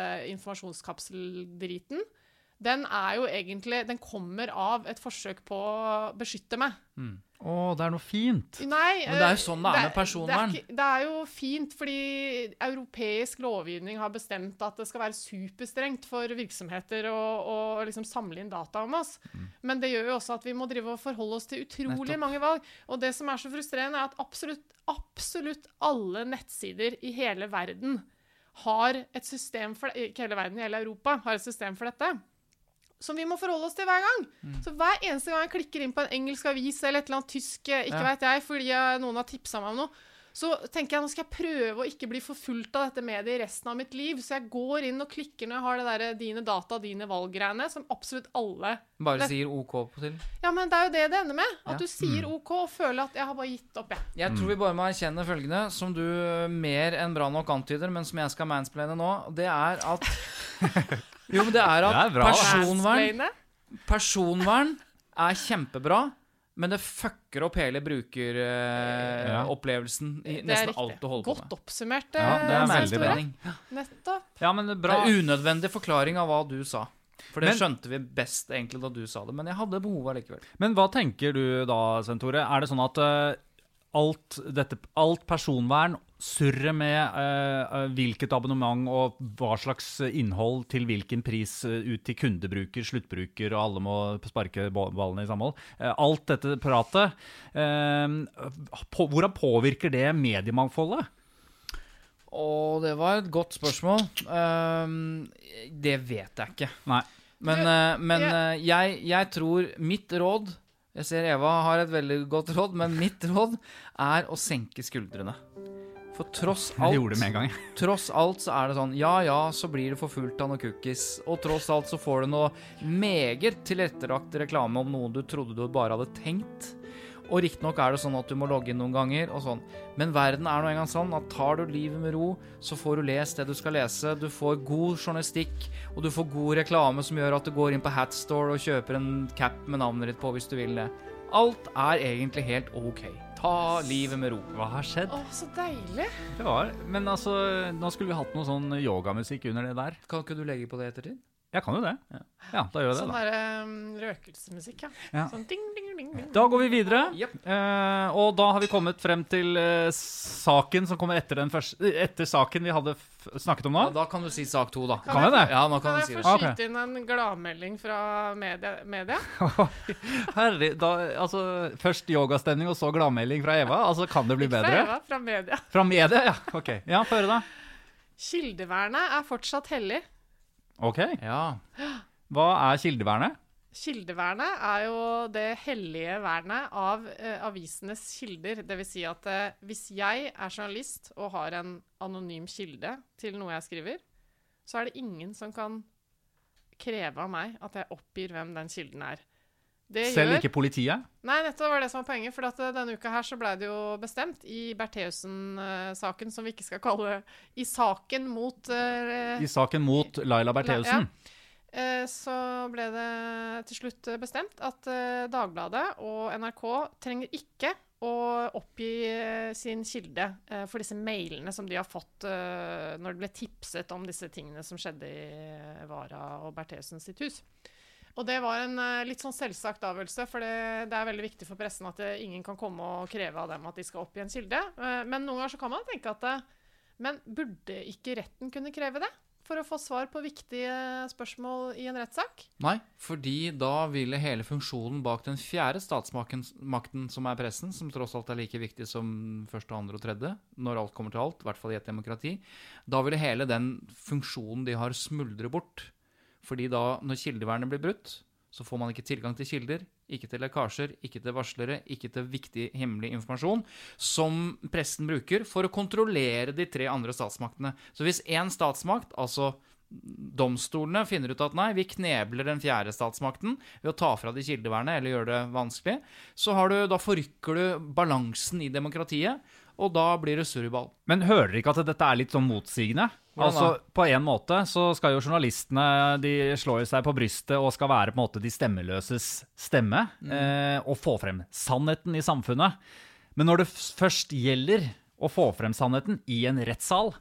informasjonskapseldriten, den jo egentlig, den kommer av et forsøk på å beskytte meg.
Det noe fint.
Nei,
men det jo sånn det med personvern.
Det jo fint, fordi europeisk lovgivning har bestemt at det skal være superstrengt for virksomheter å liksom samle inn data om oss. Men det gjør jo også at vi må drive og forholde oss til utrolig mange valg. Og det som så frustrerende at absolutt alle nettsider i hele verden har et system for det, ikke hele verden, i hele Europa har et system for dette, som vi må forholde oss til hver gang. Så hver eneste gang jeg klikker inn på en engelsk avis eller et eller annet tysk, ikke vet jeg, fordi noen har tipset meg om noe, så tenker jeg, nå skal jeg prøve å ikke bli forfulgt av dette mediet i resten av mitt liv, så jeg går inn og klikker når jeg har det der dine data, dine valggreiene, som absolutt alle...
Bare sier OK på til.
Ja, men det jo det ender med, at du sier OK og føler at jeg har bare gitt opp,
Jeg tror vi bare må erkjenne følgende, som du mer enn bra nok antyder, men som jeg skal mansplaine nå, det at... Jo, men det at personvern kjempebra, men det fucker opp hele brukeropplevelsen i nesten alt du holder på med.
Godt oppsummert.
Ja, det veldig bra.
Nettopp.
Ja, men bra.
Det unødvendig forklaring av hva du sa. For det skjønte vi best egentlig da du sa det, men jeg hadde behov likevel.
Men hva tenker du da, Sven-Tore? Det sånn at alt personvern surrer med hvilket abonnement og hva slags innhold til hvilken pris ut til kundebruker, sluttbruker, og alle må sparke ballene i samhold. Alt dette pratet, hvordan påvirker det mediemangfoldet?
Det var et godt spørsmål. Det vet jeg ikke.
Nei.
Men jeg tror mitt råd, jeg ser Eva har et veldig godt råd, men mitt råd å senke skuldrene. For tross alt så det sånn, ja, så blir det forfulgt av noen cookies, og tross alt så får du noe meget tilrettelagt reklame om noe du trodde du bare hadde tenkt. Og riktig nok det sånn at du må logge inn noen ganger og sånn. Men verden nå en gang sånn at tar du livet med ro, så får du lest det du skal lese, du får god journalistikk, og du får god reklame som gjør at du går inn på Hatstore og kjøper en cap med navnet ditt på hvis du vil det. Alt egentlig helt ok. Ta livet med ro.
Hva har skjedd?
Så deilig.
Men altså, nå skulle vi hatt noe sånn yogamusikk under det der.
Kan ikke du legge på det ettertid?
Jeg kan jo det. Ja, da gjør jeg det da.
Sånn der røkelsemusikk, Sånn ding, ding, ding, ding.
Da går vi videre. Og da har vi kommet frem til saken som kommer etter saken vi hadde snakket om nå.
Ja, da kan du si sak 2 da.
Kan jeg det?
Ja, nå kan du si det.
Kan jeg få skyte inn en gladmelding fra media?
Herlig, altså først yogastemning og så gladmelding fra Eva, altså kan det bli bedre?
Ikke fra Eva, fra media.
Fra media, ja, ok. Ja, få høre da.
Kildevernet fortsatt hellig.
Ok,
ja.
Hva kildevernet?
Kildevernet jo det hellige vernet av avisenes kilder. Det vil si at hvis jeg journalist og har en anonym kilde til noe jeg skriver, så det ingen som kan kreve av meg at jeg oppgir hvem den kilden er.
Selv ikke politiet?
Nei, dette var det som var poenget, for at denne uka her så ble det jo bestemt i Bertheussen-saken, som vi ikke skal kalle i saken mot
Laila Bertheussen.
Så ble det til slutt bestemt at Dagbladet og NRK trenger ikke å oppgi sin kilde for disse mailene som de har fått når det ble tipset om disse tingene som skjedde i Vara og Bertheussen sitt hus. Og det var en litt sånn selvsagt avgjørelse, for det er veldig viktig for pressen at ingen kan komme og kreve av dem at de skal oppgi en kilde. Men noen ganger så kan man tenke at men burde ikke retten kunne kreve det for å få svar på viktige spørsmål i en rettssak?
Nei, fordi da ville hele funksjonen bak den fjerde statsmakten som pressen, som tross alt like viktig som første, andre og tredje, når alt kommer til alt, i hvert fall i et demokrati, da ville hele den funksjonen de har smuldret bort. Fordi da, når kildevernet blir brutt, så får man ikke tilgang til kilder, ikke til lekkasjer, ikke til varslere, ikke til viktig hemmelig informasjon, som pressen bruker for å kontrollere de tre andre statsmaktene. Så hvis en statsmakt, altså domstolene, finner ut at nei, vi knebler den fjerde statsmakten ved å ta fra de kildevernet eller gjøre det vanskelig, så da forrykker du balansen i demokratiet, og da blir det surreball.
Men hører dere ikke at dette er litt sånn motsigende? Altså, på en måte så skal jo journalistene, de slår seg på brystet og skal være på en måte de stemmeløses stemme, og få frem sannheten i samfunnet. Men når det først gjelder å få frem sannheten i en rettssal,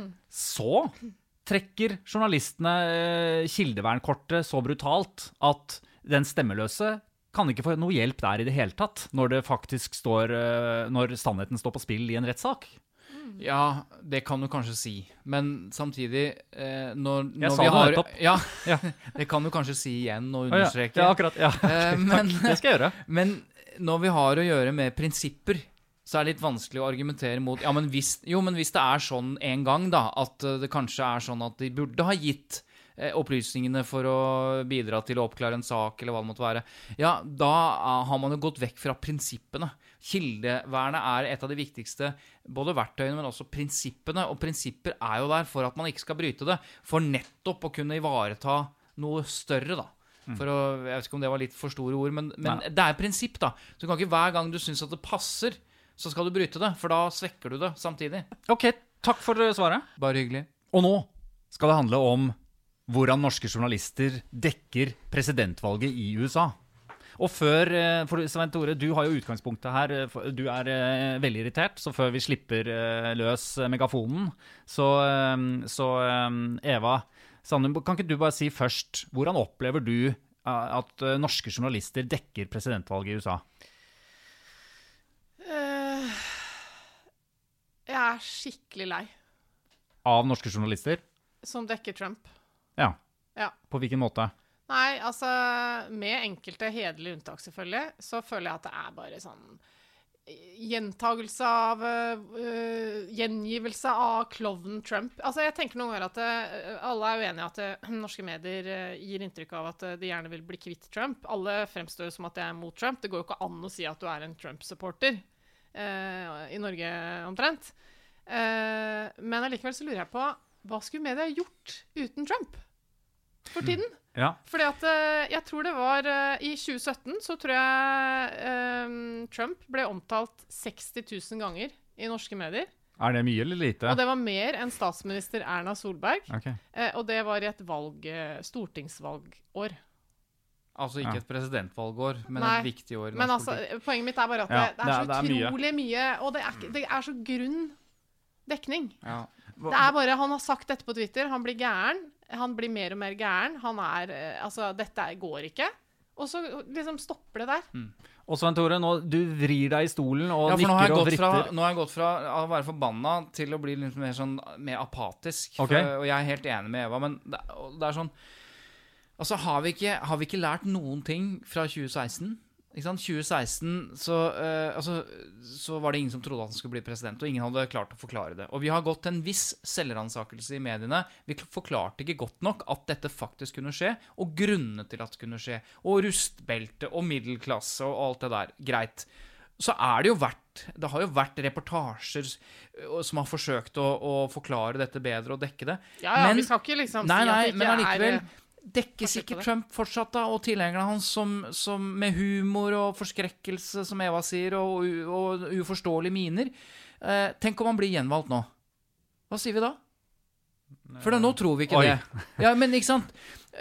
så trekker journalistene kildevernkortet så brutalt at den stemmeløse kan ikke få noe hjelp der i det hele tatt, når det faktisk når sannheten står på spill i en rettssak.
Ja, det kan du kanskje si. Men samtidig, når
jeg sa det nettopp.
Ja, det kan du kanskje si igjen og understreke.
Ja, akkurat. Ja. Men, det skal jeg gjøre.
Men når vi har å gjøre med prinsipper, så er det litt vanskelig å argumentere mot, men hvis det er sånn en gang da, at det kanskje er sånn at de burde ha gitt opplysningene for å bidra til å oppklare en sak, eller hva det måtte være, ja, da har man jo gått vekk fra prinsippene. Kildevernet er et av de viktigste, både verktøyene, men også prinsippene, og prinsipper er jo der for at man ikke skal bryte det, for nettopp å kunne ivareta noe større da. Jeg vet ikke om det var litt for store ord, men det er prinsipp da. Så du kan ikke hver gang du synes at det passer, så skal du bryte det, for da svekker du det samtidig.
Ok, takk for svaret.
Bare hyggelig.
Og nå skal det handle om hvordan norske journalister dekker presidentvalget i USA. Og for Svein Tore, du har jo utgangspunktet her, du er veldig irritert, så før vi slipper løs megafonen, så Eva Sandum, kan ikke du bare si først, hvordan opplever du at norske journalister dekker presidentvalget i USA?
Jeg er skikkelig lei.
Av norske journalister?
Som dekker Trump.
Ja.
Ja.
På hvilken måte?
Nei, altså, med enkelte hederlige unntak selvfølgelig, så føler jeg at det er bare sånn gjengivelse av klovnen Trump. Altså, jeg tenker noen ganger at alle er uenige at norske medier gir inntrykk av at de gjerne vil bli kvitt Trump. Alle fremstår som at de er mot Trump. Det går jo ikke an å si at du er en Trump-supporter i Norge omtrent. Men allikevel så lurer jeg på, hva skulle media gjort uten Trump for tiden?
Ja.
Fordi at jeg tror det var i 2017 så tror jeg Trump ble omtalt 60 000 ganger i norske medier.
Er det mye eller lite?
Og det var mer enn statsminister Erna Solberg.
Okay.
Og det var i et stortingsvalgår.
Altså ikke et presidentvalgår, men
Nei,
et viktig år.
Men altså, poenget mitt er bare at det er så utrolig mye, og det er så grunn dekning.
Ja.
Det er bare, han har sagt dette på Twitter, han blir gæren, han blir mer og mer gæren, han altså, dette går ikke, og så liksom stopper det der.
Og Svein Tore, nå, du vrir deg i stolen og nikker og vritter.
Nå har jeg gått fra å være forbanna til å bli litt mer apatisk, og jeg er helt enig med Eva, men det er sånn, altså har vi ikke lært noen ting fra 2016? I 2016 så var det ingen som trodde at han skulle bli president, og ingen hadde klart å forklare det. Og vi har gått til en viss selvransakelse i mediene. Vi forklarte ikke godt nok at dette faktisk kunne skje, og grunnene til at det kunne skje, og rustbelte, og middelklasse, og alt det der. Greit. Så det har jo vært reportasjer som har forsøkt å forklare dette bedre og dekke det.
Ja, vi skal ikke liksom si at det ikke
dekkes ikke Trump fortsatt da, og tilhengerne hans som med humor og forskrekkelse, som Eva sier, og uforståelige miner. Tenk om han blir gjenvalgt nå. Hva sier vi da? For nå tror vi ikke det. Ja, men ikke sant?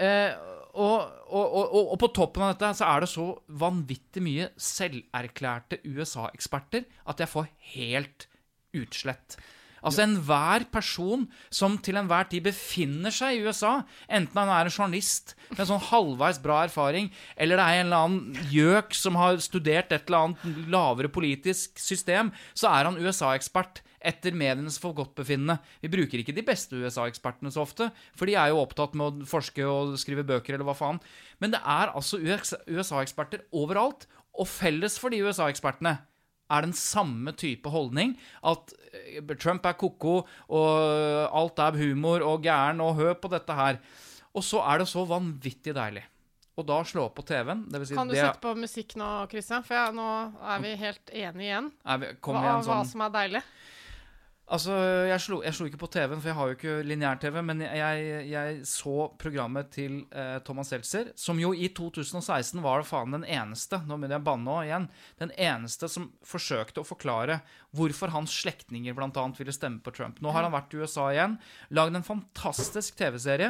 Og på toppen av dette så det så vanvittig mye selverklærte USA-eksperter at jeg får helt utslett. Altså enhver person som til enhver tid befinner seg I USA, enten han en journalist med en sånn halvveis bra erfaring, eller det en eller annen gjøk som har studert et eller annet lavere politisk system, så han USA-ekspert etter medienes forgodtbefinnende. Vi bruker ikke de beste USA-ekspertene så ofte, for de jo opptatt med å forske og skrive bøker eller hva faen. Men det altså USA-eksperter overalt, og felles for de USA-ekspertene den samme type holdning, at Trump koko, og alt humor og gæren og hø på dette her. Og så det så vanvittig deilig. Og da slå på TV-en. Det vil si
kan du sette på musikk nå, Christian? For nå vi helt enige igjen. Hva som deilig?
Altså, jeg slo ikke på TV-en, for jeg har jo ikke lineær-TV, men jeg så programmet til Thomas Seltzer, som jo I 2016 var det faen den eneste, nå begynner jeg banne også igjen, den eneste som forsøkte å forklare hvorfor hans slektninger blant annet ville stemme på Trump. Nå har han vært I USA igjen, laget en fantastisk TV-serie,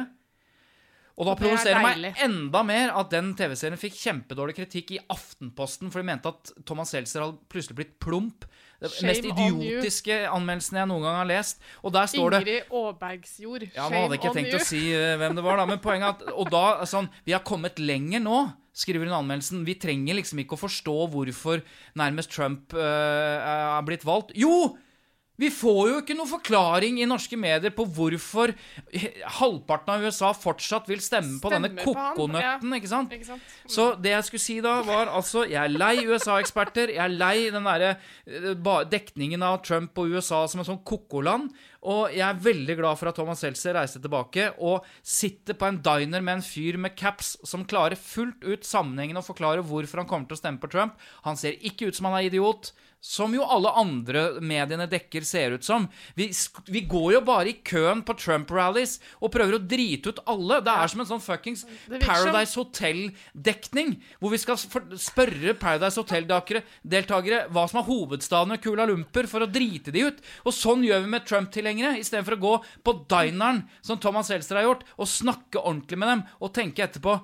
og da provoserer meg enda mer at den TV-serien fikk kjempedårlig kritikk I Aftenposten, for de mente at Thomas Seltzer hadde plutselig blitt plump. Det mest idiotiske anmeldelsene jeg noen gang har lest. Og der står det
Ingrid Åbergsjord.
Ja, nå hadde jeg ikke tenkt å si hvem det var da, men poenget og da, sånn, vi har kommet lenger nå, skriver hun anmeldelsen. Vi trenger liksom ikke å forstå hvorfor nærmest Trump blitt valgt. Jo! Vi får jo ikke noen forklaring I norske medier på hvorfor halvparten av USA fortsatt vil stemme på denne kokonøtten, ikke sant? Så det jeg skulle si da var altså, jeg lei USA-eksperter, jeg lei den der dekningen av Trump og USA som en sånn kokoland, og jeg veldig glad for at Thomas Seltzer reiste tilbake og sitter på en diner med en fyr med caps som klarer fullt ut sammenhengen og forklare hvorfor han kommer til å stemme på Trump. Han ser ikke ut som han idiot, som jo alle andre mediene dekker ser ut som. Vi går jo bare I køen på Trump-rallies og prøver å drite ut alle. Det som en sånn fuckings Paradise Hotel-dekning, hvor vi skal spørre Paradise Hotel-deltagere hva som hovedstaden med Kuala Lumpur for å drite de ut. Og sånn gjør vi med Trump-tilhengere, I stedet for å gå på dineren, som Thomas Seltzer har gjort, og snakke ordentlig med dem, og tenke etterpå,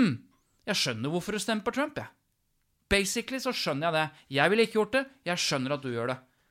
jeg skjønner hvorfor du stemmer på Trump, jeg. Basically så skjønner jeg det. Jeg ville ikke gjort det, jeg skjønner at du gjør det.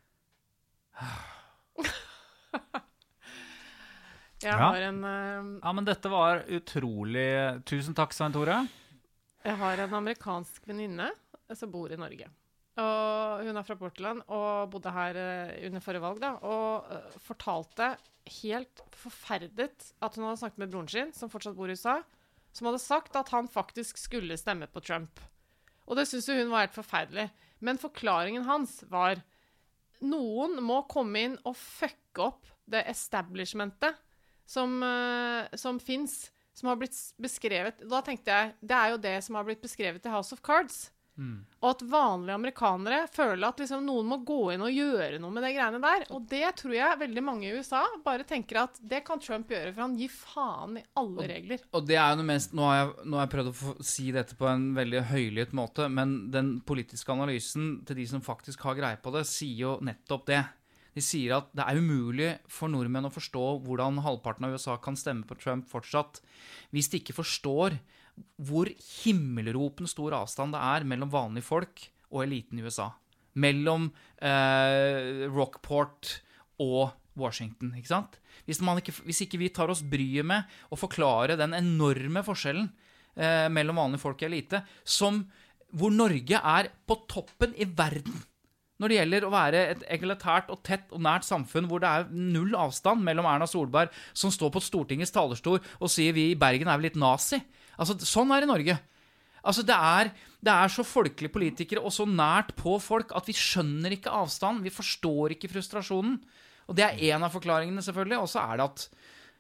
Jeg har en...
Ja, men dette var utrolig... Tusen takk, Svein Tore.
Jeg har en amerikansk venninne som bor I Norge. Og hun fra Portland og bodde her under forrige valg da, og fortalte helt forferdet at hun hadde snakket med broren sin, som fortsatt bor I USA, som hadde sagt at han faktisk skulle stemme på Trump. Og det synes hun var helt forferdelig. Men forklaringen hans var noen må komme inn og fucke opp det establishmentet som finnes, som har blitt beskrevet. Da tenkte jeg, det jo det som har blitt beskrevet I House of Cards. Og at vanlige amerikanere føler at liksom noen må gå inn og gjøre noe med det greiene der. Og det tror jeg veldig mange I USA bare tenker at det kan Trump gjøre, for han gir faen I alle regler.
Og det jo det mest, nå har jeg prøvd å si dette på en veldig høylytt måte, men den politiske analysen til de som faktisk har greie på det, sier jo nettopp det. De sier at det umulig for nordmenn å forstå hvordan halvparten av USA kan stemme på Trump fortsatt, hvis de ikke forstår hvor himmelropen stor avstand det mellom vanlige folk og eliten I USA. Mellom Rockport og Washington, ikke sant? Hvis ikke vi tar oss bryet med å forklare den enorme forskjellen mellom vanlige folk og elite, hvor Norge på toppen I verden når det gjelder å være et egalitært og tett og nært samfunn hvor det null avstand mellom Erna Solberg som står på Stortingets talerstol og sier vi I Bergen vel litt nazi. Altså, sånn det I Norge. Altså, det så folkelige politikere og så nært på folk at vi skjønner ikke avstand, vi forstår ikke frustrasjonen. Og det en av forklaringene selvfølgelig, og så det at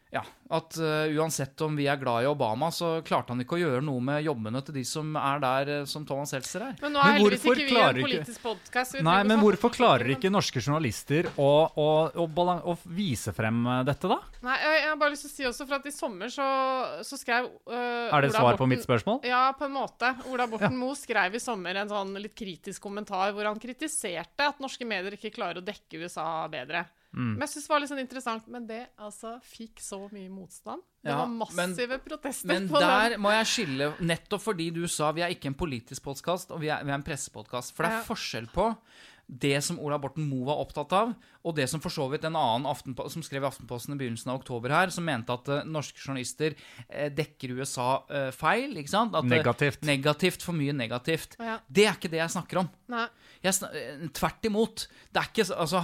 Ja, at uansett om vi glad I Obama, så klarte han ikke å gjøre noe med jobbene til de som der, som Thomas Seltzer
Men nå heldigvis ikke vi en politisk podcast.
Nei, men hvorfor klarer ikke norske journalister å vise frem dette da?
Nei, jeg har bare lyst til å si også, for at I sommer så skrev
det svar på mitt spørsmål?
Ja, på en måte. Ola Borten Moe skrev I sommer en sånn litt kritisk kommentar, hvor han kritiserte at norske medier ikke klarer å dekke USA bedre. Men jeg synes det var litt sånn interessant, men det fikk så mye motstand. Det var massive protester
men
på det.
Men der må jeg skille, nettopp fordi du sa vi ikke en politisk podcast, og vi en pressepodcast. For det forskjell på det som Ola Borten Moe var opptatt av, og det som for så vidt en annen som skrev I Aftenposten I begynnelsen av oktober her, som mente at norske journalister dekker USA feil, ikke sant? At, negativt, for mye negativt. Ja. Det ikke det jeg snakker om.
Nei.
Tvert imot. Det ikke, altså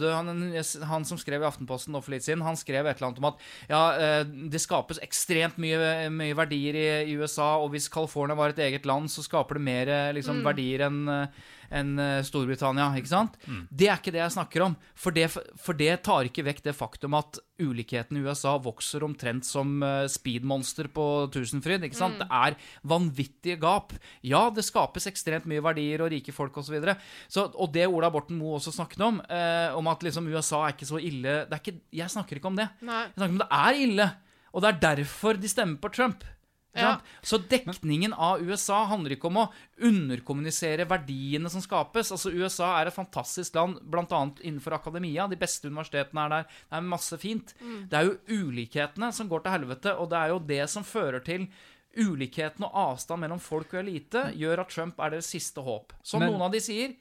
han som skrev I Aftenposten for litt siden, han skrev et eller annet om at det skapes ekstremt mye verdier I USA, og hvis California var et eget land, så skaper det mer verdier enn Storbritannia, ikke sant? Det ikke det jeg snakker om, for det tar ikke vekk det faktum at ulikheten I USA vokser omtrent som speedmonster på Tusenfryd, ikke sant? Det vanvittige gap. Ja, det skapes ekstremt mye verdier og rike folk og så videre. Og det Ola Borten Moe også snakket om at liksom USA ikke så ille, jeg snakker ikke om det.
Nei.
Jeg snakker om det ille, og det derfor de stemmer på Trump. Ja. Så dekningen av USA handler ikke om å underkommunisere verdiene som skapes. Altså USA et fantastisk land, blant annet innenfor akademia. De beste universitetene der. Det masse fint. Det jo ulikhetene som går til helvete, og det jo det som fører til ulikheten og avstand mellom folk og elite, gjør at Trump deres siste håp. Som noen av de sier,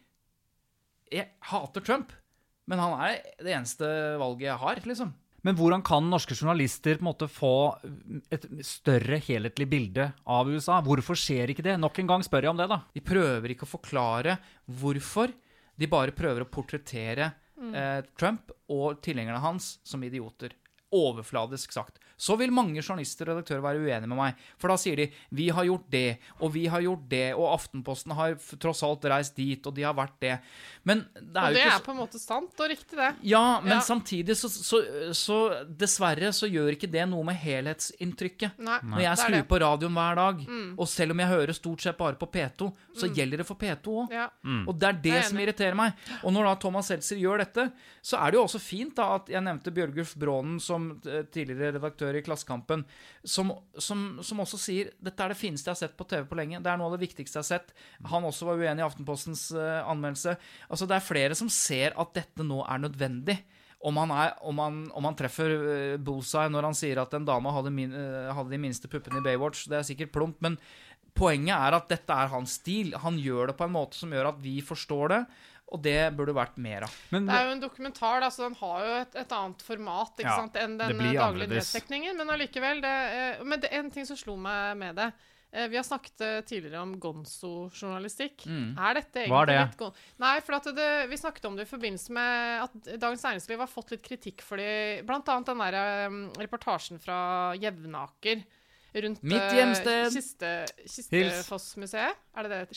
jeg hater Trump, men han det eneste valget jeg har, liksom.
Men hvordan kan norske journalister på en måte få et større helhetlig bilde av USA? Hvorfor skjer ikke det? Nok en gang spør jeg om det da.
De prøver ikke å forklare hvorfor. De bare prøver å portrettere Trump og tilhengerne hans som idioter. Overfladisk sagt. Så vil mange journalister og redaktører være uenige med meg, for da sier de, vi har gjort det, og vi har gjort det, og Aftenposten har tross alt reist dit, og de har vært det. Men det
og
jo
det
ikke...
på en måte sant og riktig det.
Ja, men samtidig så dessverre så gjør ikke det noe med helhetsinntrykket.
Nei,
når jeg skrur på radioen hver dag, og selv om jeg hører stort sett bare på P2, så gjelder det for P2 også.
Ja.
Og det det som irriterer meg. Og når da Thomas Seltzer gjør dette, så det jo også fint da at jeg nevnte Bjørgulf Brånen som tidligere redaktør I Klassekampen, som også sier, dette det fineste jeg har sett på TV på lenge, det noe av det viktigste jeg har sett. Han også var uenig I Aftenpostens anmeldelse. Altså det flere som ser at dette nå nødvendig. Om han treffer bullseye når han sier at en dame hadde de minste puppene I Baywatch, det sikkert plump, men poenget at dette hans stil. Han gjør det på en måte som gjør at vi forstår det, og det burde vært mer av.
Men det jo en dokumentar, da, så den har jo et annet format, ikke sant, enn den daglige nyhetsdekningen, men allikevel, men det en ting som slo meg med det. Vi har snakket tidligere om gonzo-journalistikk. Dette egentlig litt gonzo? Nei, for at vi snakket om det I forbindelse med at Dagens Næringsliv har fått litt kritikk for blant annet den der reportasjen fra Jevnaker, rundt
mitt hjemsted
Kistefoss-museet. Det?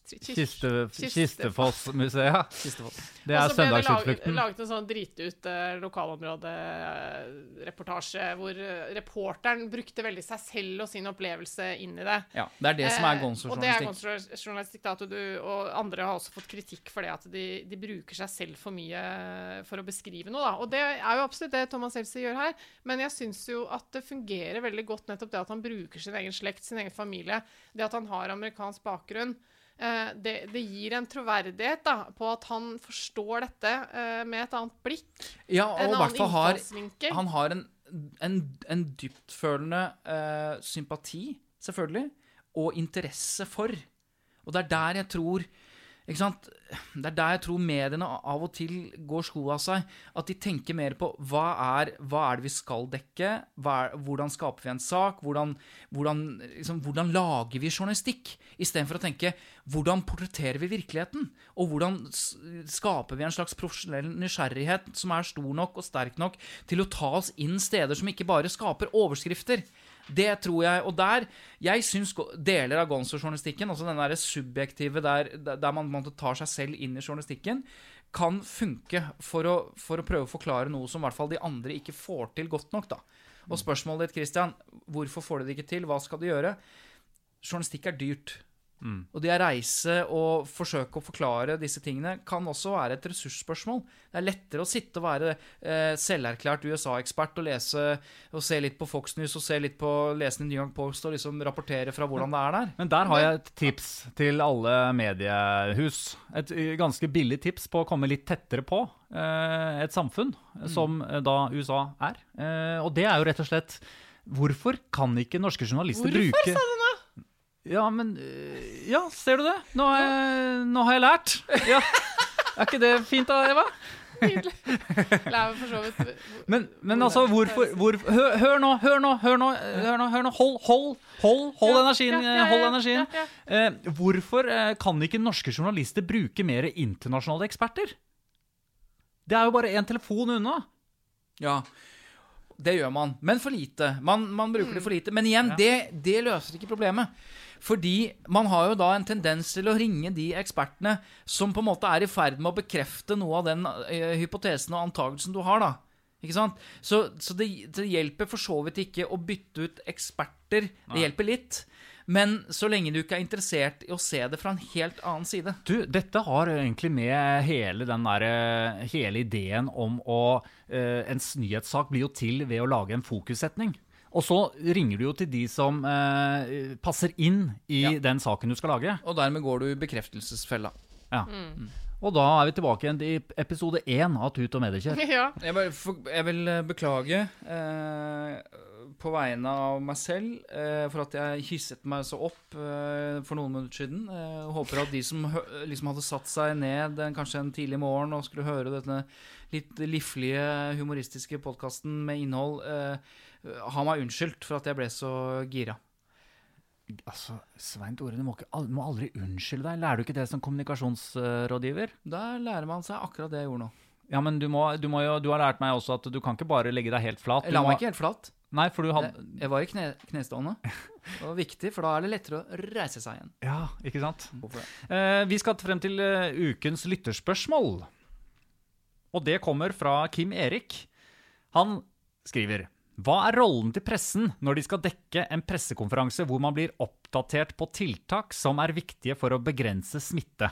Kistefoss-museet. Det søndagsutflukten.
Og så ble det laget en sånn dritt-ut lokalområde-reportasje hvor reporteren brukte veldig seg selv og sin opplevelse inn I det.
Ja, det det som gonzo-journalistikk.
Og det gonzo-journalistikk, og andre har også fått kritikk for det at de bruker seg selv for mye for å beskrive noe, da. Og det jo absolutt det Thomas Seltzer gjør her, men jeg synes jo at det fungerer veldig godt nettopp det at han bruker sin egen slekt, sin egen familie, det at han har amerikansk bakgrunn, det gir en troverdighet da, på at han forstår dette med et annet blikk,
ja, og
en annen
innfallsvinkel. Han har en dyptfølende sympati, selvfølgelig, og interesse for. Og det der jeg tror, ikke sant? Det der jeg tror mediene av og til går sko av seg, at de tenker mer på hva det vi skal dekke, hvordan skaper vi en sak, hvordan lager vi journalistikk, I stedet for å tenke hvordan portretterer vi virkeligheten, og hvordan skaper vi en slags profesjonell nysgjerrighet som stor nok og sterk nok til å ta oss inn steder som ikke bare skaper overskrifter. Det tror jeg, og jeg synes deler av gonzo-journalistikken, altså den der subjektive der man tar seg selv inn I journalistikken, kan funke for å prøve å forklare noe som I hvert fall de andre ikke får til godt nok da. Og spørsmålet ditt, Christian, hvorfor får de det ikke til? Hva skal de gjøre? Journalistikk dyrt. Og det å reise og forsøke å forklare disse tingene kan også være et ressursspørsmål. Det lettere å sitte og være selverklært USA-ekspert og lese og se litt på Fox News og lese New York Post og liksom rapportere fra hvordan det der.
Men der har jeg et tips til alle mediehus. Et ganske billig tips på å komme litt tettere på et samfunn som da USA og det jo rett og slett, hvorfor kan ikke norske journalister bruke...
Hvorfor, sa du nå?
Ja, men... Ja, ser du det? Nå har jeg lært. Ja. Ikke det fint da, Eva?
Nydelig. Lær meg for så vidt.
Men altså, hvorfor... Hør nå. Hold energien. Hvorfor kan ikke norske journalister bruke mer internasjonale eksperter? Det jo bare en telefon unna.
Ja, det gjør man. Men for lite. Man bruker det for lite. Men igjen, det løser ikke problemet. Fordi man har jo da en tendens til å ringe de ekspertene som på en måte i ferd med å bekrefte noe av den hypotesen og antagelsen du har da. Ikke sant? Så det hjelper for så vidt ikke å bytte ut eksperter. Det hjelper litt. Men så lenge du ikke interessert i å se det fra en helt annen side.
Du, dette har egentlig med hele ideen om en nyhetssak blir jo til ved å lage en fokussetning. Og så ringer du jo til de som passer inn i den saken du skal lage.
Og dermed går du i bekreftelsesfella.
Ja. Og da vi tilbake igjen i episode 1 av Tut og Mediekjør.
Ja.
Jeg vil beklage på vegne av meg selv for at jeg hysset meg så opp for noen minutter siden. Jeg håper at de som liksom hadde satt seg ned kanskje en tidlig morgen og skulle høre denne litt livlige, humoristiske podcasten med innhold, har meg unnskyldt for at jeg ble så gira.
Altså, Svein Tore, du må aldri unnskylde deg. Lærer du ikke det som kommunikasjonsrådgiver?
Da lærer man seg akkurat det jeg gjorde nå.
Ja, men du har lært meg også at du kan ikke bare legge deg helt flat.
Jeg la meg ikke helt flat.
Nei, for du hadde...
Jeg var i knestående. Det var viktig, for da det lettere å reise seg igjen.
Ja, ikke sant?
Hvorfor det?
Vi skal frem til ukens lytterspørsmål. Og det kommer fra Kim Erik. Han skriver: Hva rollen til pressen når de skal dekke en pressekonferanse hvor man blir oppdatert på tiltak som viktige for å begrense smitte?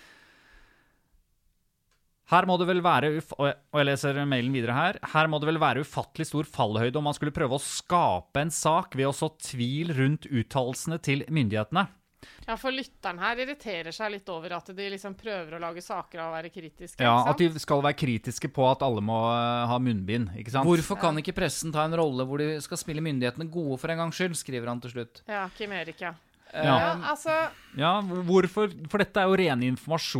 Her må det vel være, og jeg leser mailen videre her må det vel være ufattelig stor fallhøyde om man skulle prøve å skape en sak ved å så tvil rundt uttalelsene til myndighetene.
Ja, for lytteren her irriterer seg litt over at de liksom prøver å lage saker og være kritiske.
Ja, at de skal være kritiske på at alle må ha munnbind, ikke sant?
Hvorfor kan ikke pressen ta en rolle hvor de skal spille myndighetene gode for en gangs skyld, skriver han til slutt.
Ja, Kim Erik, ja.
Ja, hvorfor? For dette jo rene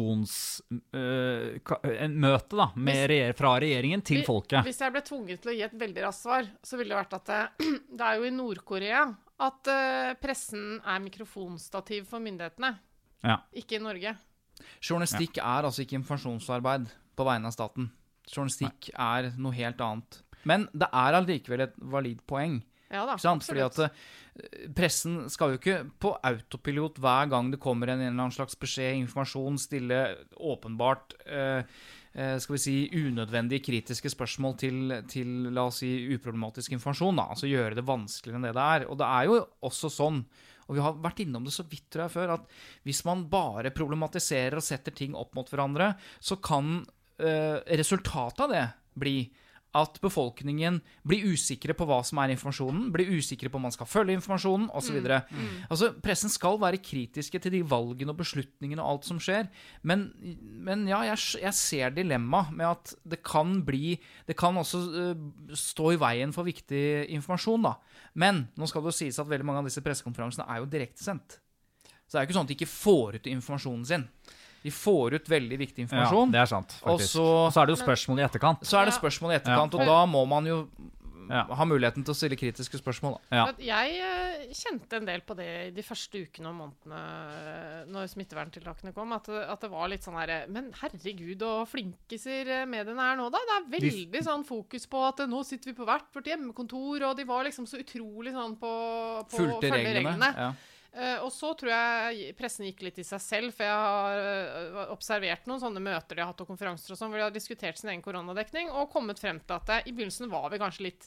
informasjonsmøte da, fra regjeringen til folket.
Hvis jeg ble tvunget til å gi et veldig raskt svar, så ville det vært at det jo i Nord-Korea at pressen mikrofonstativ for myndighetene.
Ja.
Ikke i Norge.
Journalistikk altså ikke informasjonsarbeid på vegne av staten. Journalistikk noe helt annet. Men det allikevel et valid poeng.
Ja da,
fordi at pressen skal jo ikke på autopilot hver gang det kommer en eller annen slags beskjed, informasjon, stille åpenbart skal vi si unødvendige kritiske spørsmål til la oss si uproblematisk informasjon da, altså gjøre det vanskeligere enn det og det jo også sånn, og vi har vært innom det så vidt tror jeg før, at hvis man bare problematiserer og setter ting opp mot hverandre, så kan resultatet av det bli at befolkningen blir usikre på hva som informasjonen, blir usikre på om man skal følge informasjonen, og så videre. Altså, pressen skal være kritiske til de valgene og beslutningene og alt som skjer, men ja, jeg ser dilemma med at det kan også stå i veien for viktig informasjon da. Men nå skal det jo sies at veldig mange av disse pressekonferansene jo direktesendt. Så det jo ikke sånn at de ikke får ut informasjonen sin. De får ut veldig viktig informasjon.
Ja, det sant, faktisk. Og så det jo spørsmål i etterkant.
Og da må man jo ha muligheten til å stille kritiske spørsmål.
Ja.
Jeg kjente en del på det i de første ukene og månedene når smitteverntiltakene kom, at det var litt sånn her, men herregud, og flinkiser mediene nå da. Det veldig sånn fokus på at nå sitter vi på hvert vårt hjemmekontor, og de var liksom så utrolig sånn på å følge reglene. Ja. Og så tror jeg pressen gikk litt i seg selv, for jeg har observert noen sånne møter de har hatt og konferanser og sånn, hvor de har diskutert sin egen koronadekning, og kommet frem til at i begynnelsen var vi kanskje litt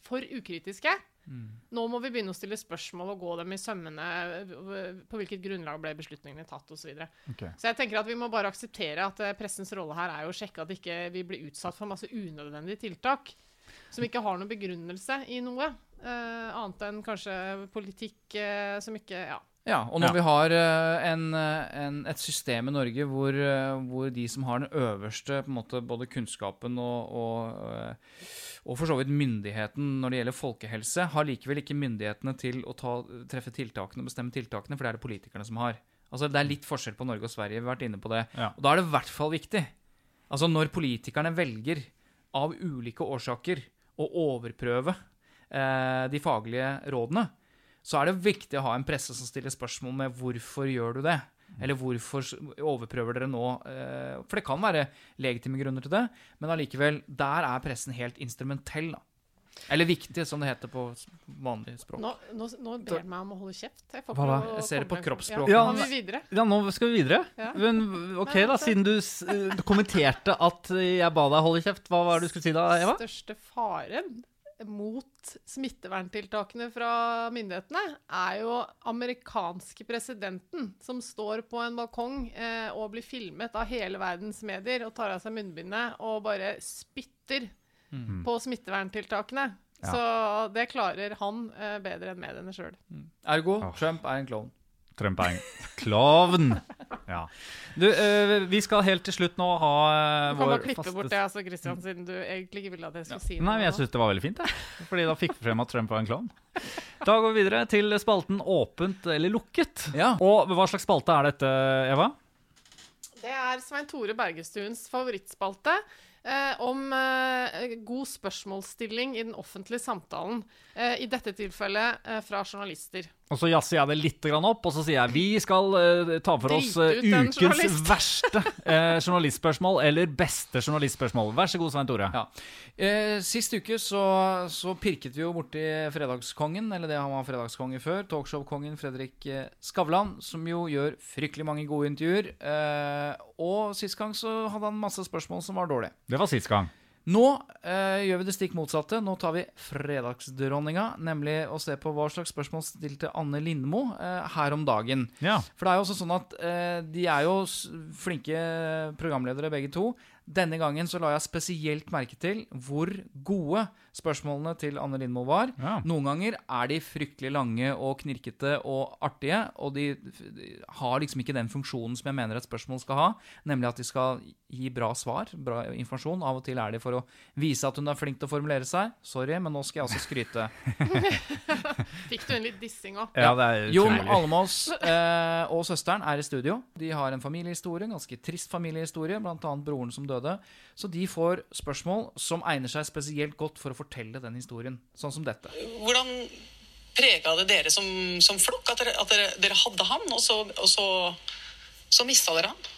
for ukritiske. Nå må vi begynne å stille spørsmål og gå dem i sømmene på hvilket grunnlag ble beslutningene tatt og så videre. Så jeg tenker at vi må bare akseptere at pressens rolle her å sjekke at ikke vi blir utsatt for masse unødvendige tiltak som ikke har noen begrunnelse i noe, annet enn kanskje politikk som ikke,
Ja, og når vi har et system i Norge hvor de som har den øverste på en måte, både kunnskapen og for så vidt myndigheten når det gjelder folkehelse, har likevel ikke myndighetene til å treffe tiltakene og bestemme tiltakene, for det det politikerne som har. Altså, det litt forskjell på Norge og Sverige, vi har vært inne på det. Og da det i hvert fall viktig. Altså, når politikerne velger av ulike årsaker å overprøve de faglige rådene, så det viktig å ha en presse som stiller spørsmål med hvorfor gjør du det? Eller hvorfor overprøver dere nå? For det kan være legitime grunner til det, men allikevel, der pressen helt instrumentell da. Eller viktig, som det heter på vanlig språk.
Nå ber jeg meg om å holde kjeft.
Jeg ser det på kroppsspråk.
Ja, må vi videre?
Ja, nå skal vi videre. Men ok da, siden du kommenterte at jeg ba deg holde kjeft, hva var det du skulle si da, Eva?
Den største faren mot smitteverntiltakene fra myndighetene jo amerikanske presidenten som står på en balkong og blir filmet av hele verdens medier og tar av seg munnbindet og bare spytter på smitteverntiltakene. Så det klarer han bedre enn mediene selv.
Ergo, Trump en klovn.
Trump en klovn. Ja. Du, vi skal helt til slutt nå ha
du kan bare klippe bort det, altså, Christian, siden du egentlig ikke ville at jeg skulle si noe.
Nei, men jeg synes det var veldig fint, fordi da fikk vi frem at Trump var en klovn. Da går vi videre til spalten åpent eller lukket. Og hva slags spalte dette, Eva?
Det Svein Tore Bergestuens favorittspalte om god spørsmålsstilling i den offentlige samtalen. I dette tilfellet fra journalister.
Og så jasser jeg det litt grann opp, og så sier jeg, vi skal ta for oss ukens verste journalistspørsmål, eller beste journalistspørsmål. Vær så god, Svein Tore.
Sist uke så pirket vi jo borti fredagskongen, eller det han var fredagskonge før, talkshow-kongen Fredrik Skavlan, som jo gjør fryktelig mange gode intervjuer, og sist gang så hadde han masse spørsmål som var dårlige.
Det var sist gang.
Nå gjør vi det stikk motsatte. Nå tar vi fredagsdronninga, nemlig å se på hva slags spørsmål stilte Anne Lindmo her om dagen. For det jo også sånn at de jo flinke programledere begge to. Denne gangen så la jeg spesielt merke til hvor gode spørsmålene til Anne Lindmo var. Noen ganger de fryktelig lange og knirkete og artige, og de har liksom ikke den funksjonen som jeg mener et spørsmål skal ha, nemlig at de skal gi bra svar, bra informasjon. Av og til de for å vise at hun flink til å formulere seg. Sorry, men nå skal jeg også skryte.
Fikk du en litt dissing også?
Ja, det
Jon Almås og søsteren i studio. De har en familiehistorie, en ganske trist familiehistorie, blant annet broren som døde. Så de får spørsmål som egner seg spesielt godt for å fortelle den historien, sånn som dette.
Hvordan preget det dere som flokk at dere hadde han, og så mistet dere han?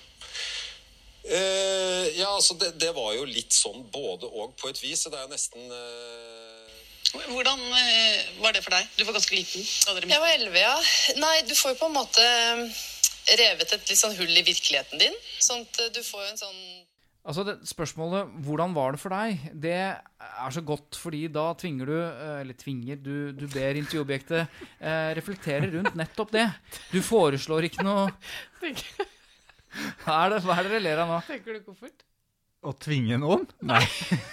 Altså det var jo litt sånn både og på et vis, så det jo nesten
Hvordan var det for deg? Du var ganske liten.
Jeg var 11, ja. Nei, du får jo på en måte revet et litt sånn hull i virkeligheten din, sånn at du får jo en sånn
Altså det spørsmålet, hvordan var det for deg? Det så godt, fordi da tvinger du ber intervjuobjektet reflektere rundt nettopp det. Du foreslår ikke noe... Hva det dere ler av nå?
Tenker du koffert?
Å tvinge noen? Nei.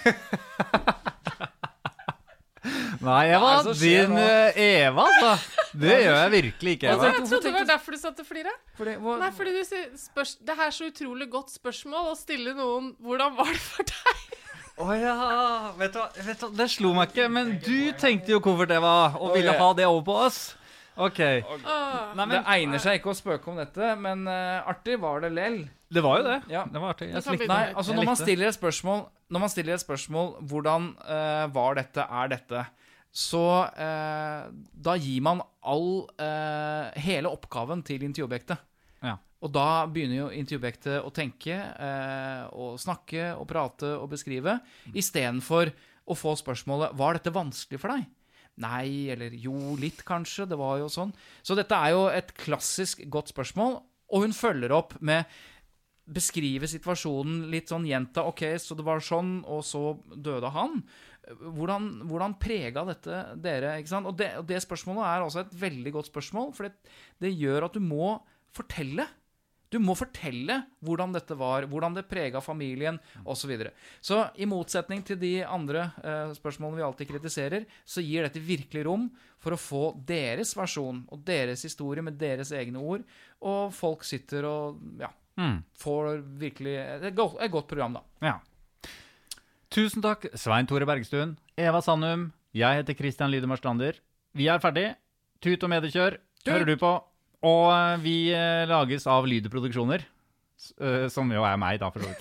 Nei, Eva, Eva, da. Det gjør jeg virkelig ikke, Eva.
Jeg trodde det var derfor du satt og flire. Nei, fordi du sier, det så utrolig godt spørsmål å stille noen, hvordan var det for deg?
Åja, vet du, det slo meg ikke, men du tenkte jo hvorfor det var, og ville ha det over på oss. Ok.
Nei, men det egner seg ikke å spøke om dette, men artig var det lell.
Det var jo det. Ja. Det var artig.
Nei, altså når man stiller et spørsmål, hvordan var dette, dette, så da gir man hele oppgaven til intervjuobjektet.
Ja.
Og da begynner jo intervjuobjektet å tenke, og snakke, og prate, og beskrive, i stedet for å få spørsmålet, var dette vanskelig for deg? Nei, eller jo, litt kanskje, det var jo sånn. Så dette jo et klassisk godt spørsmål, og hun følger opp med beskrive situasjonen litt sånn gjenta, ok, så det var sånn, og så døde han. hvordan preget dette dere, ikke sant? Og det spørsmålet også et veldig godt spørsmål, for det gjør at du må fortelle. Du må fortelle hvordan dette var, hvordan det preget familien, og så videre. Så i motsetning til de andre spørsmålene vi alltid kritiserer, så gir dette virkelig rom for å få deres versjon og deres historie med deres egne ord, og folk sitter og får virkelig et godt program da.
Ja. Tusen takk, Svein Tore Bergstuen, Eva Sandum, jeg heter Christian Lydemar Strander. Vi ferdig. Tut og medekjør, hører du på? Og vi lages av Lydproduksjoner, som jo meg da, for så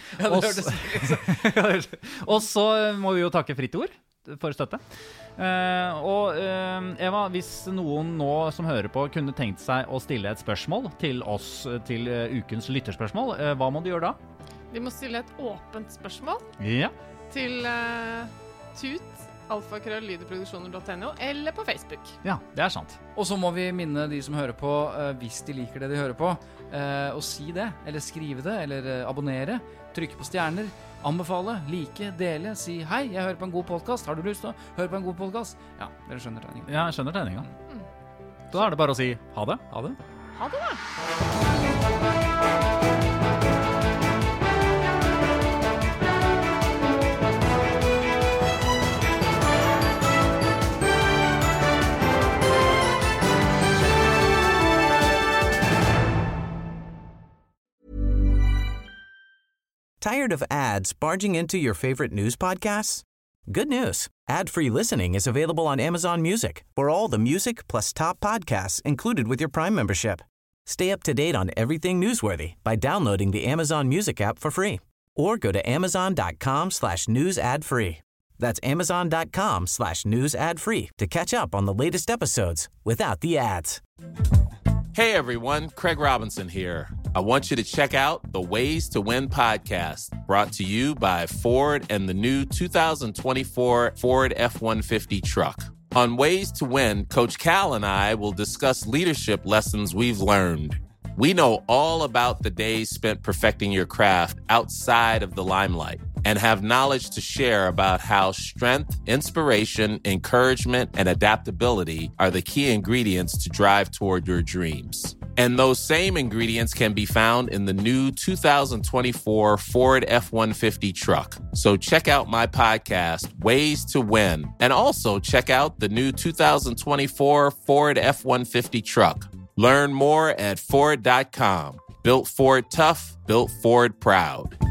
vidt. Og så må vi jo takke Fritt Ord for støtte. Og Eva, hvis noen nå som hører på kunne tenkt seg å stille et spørsmål til oss, til ukens lytterspørsmål, hva må de gjøre da?
De må stille et åpent spørsmål til alfakrøll-lydproduksjoner.no eller på Facebook.
Ja, det sant.
Og så må vi minne de som hører på, hvis de liker det de hører på, å si det, eller skrive det, eller abonnere, trykke på stjerner, anbefale, like, dele, si hei, jeg hører på en god podcast, har du lyst til å høre på en god podcast? Ja, dere skjønner tegningen.
Ja, jeg skjønner tegningen. Da det bare å si ha det.
Ha det da.
Tired of ads barging into your favorite news podcasts? Good news. Ad-free listening is available on Amazon Music for all the music plus top podcasts included with your Prime membership. Stay up to date on everything newsworthy by downloading the Amazon Music app for free or go to amazon.com/news ad free. That's amazon.com/news ad free to catch up on the latest episodes without the ads.
Hey everyone, Craig Robinson here. I want you to check out the Ways to Win podcast, brought to you by Ford and the new 2024 Ford F-150 truck. On Ways to Win, Coach Cal and I will discuss leadership lessons we've learned. We know all about the days spent perfecting your craft outside of the limelight and have knowledge to share about how strength, inspiration, encouragement, and adaptability are the key ingredients to drive toward your dreams. And those same ingredients can be found in the new 2024 Ford F-150 truck. So check out my podcast, Ways to Win, and also check out the new 2024 Ford F-150 truck. Learn more at Ford.com. Built Ford tough, built Ford proud.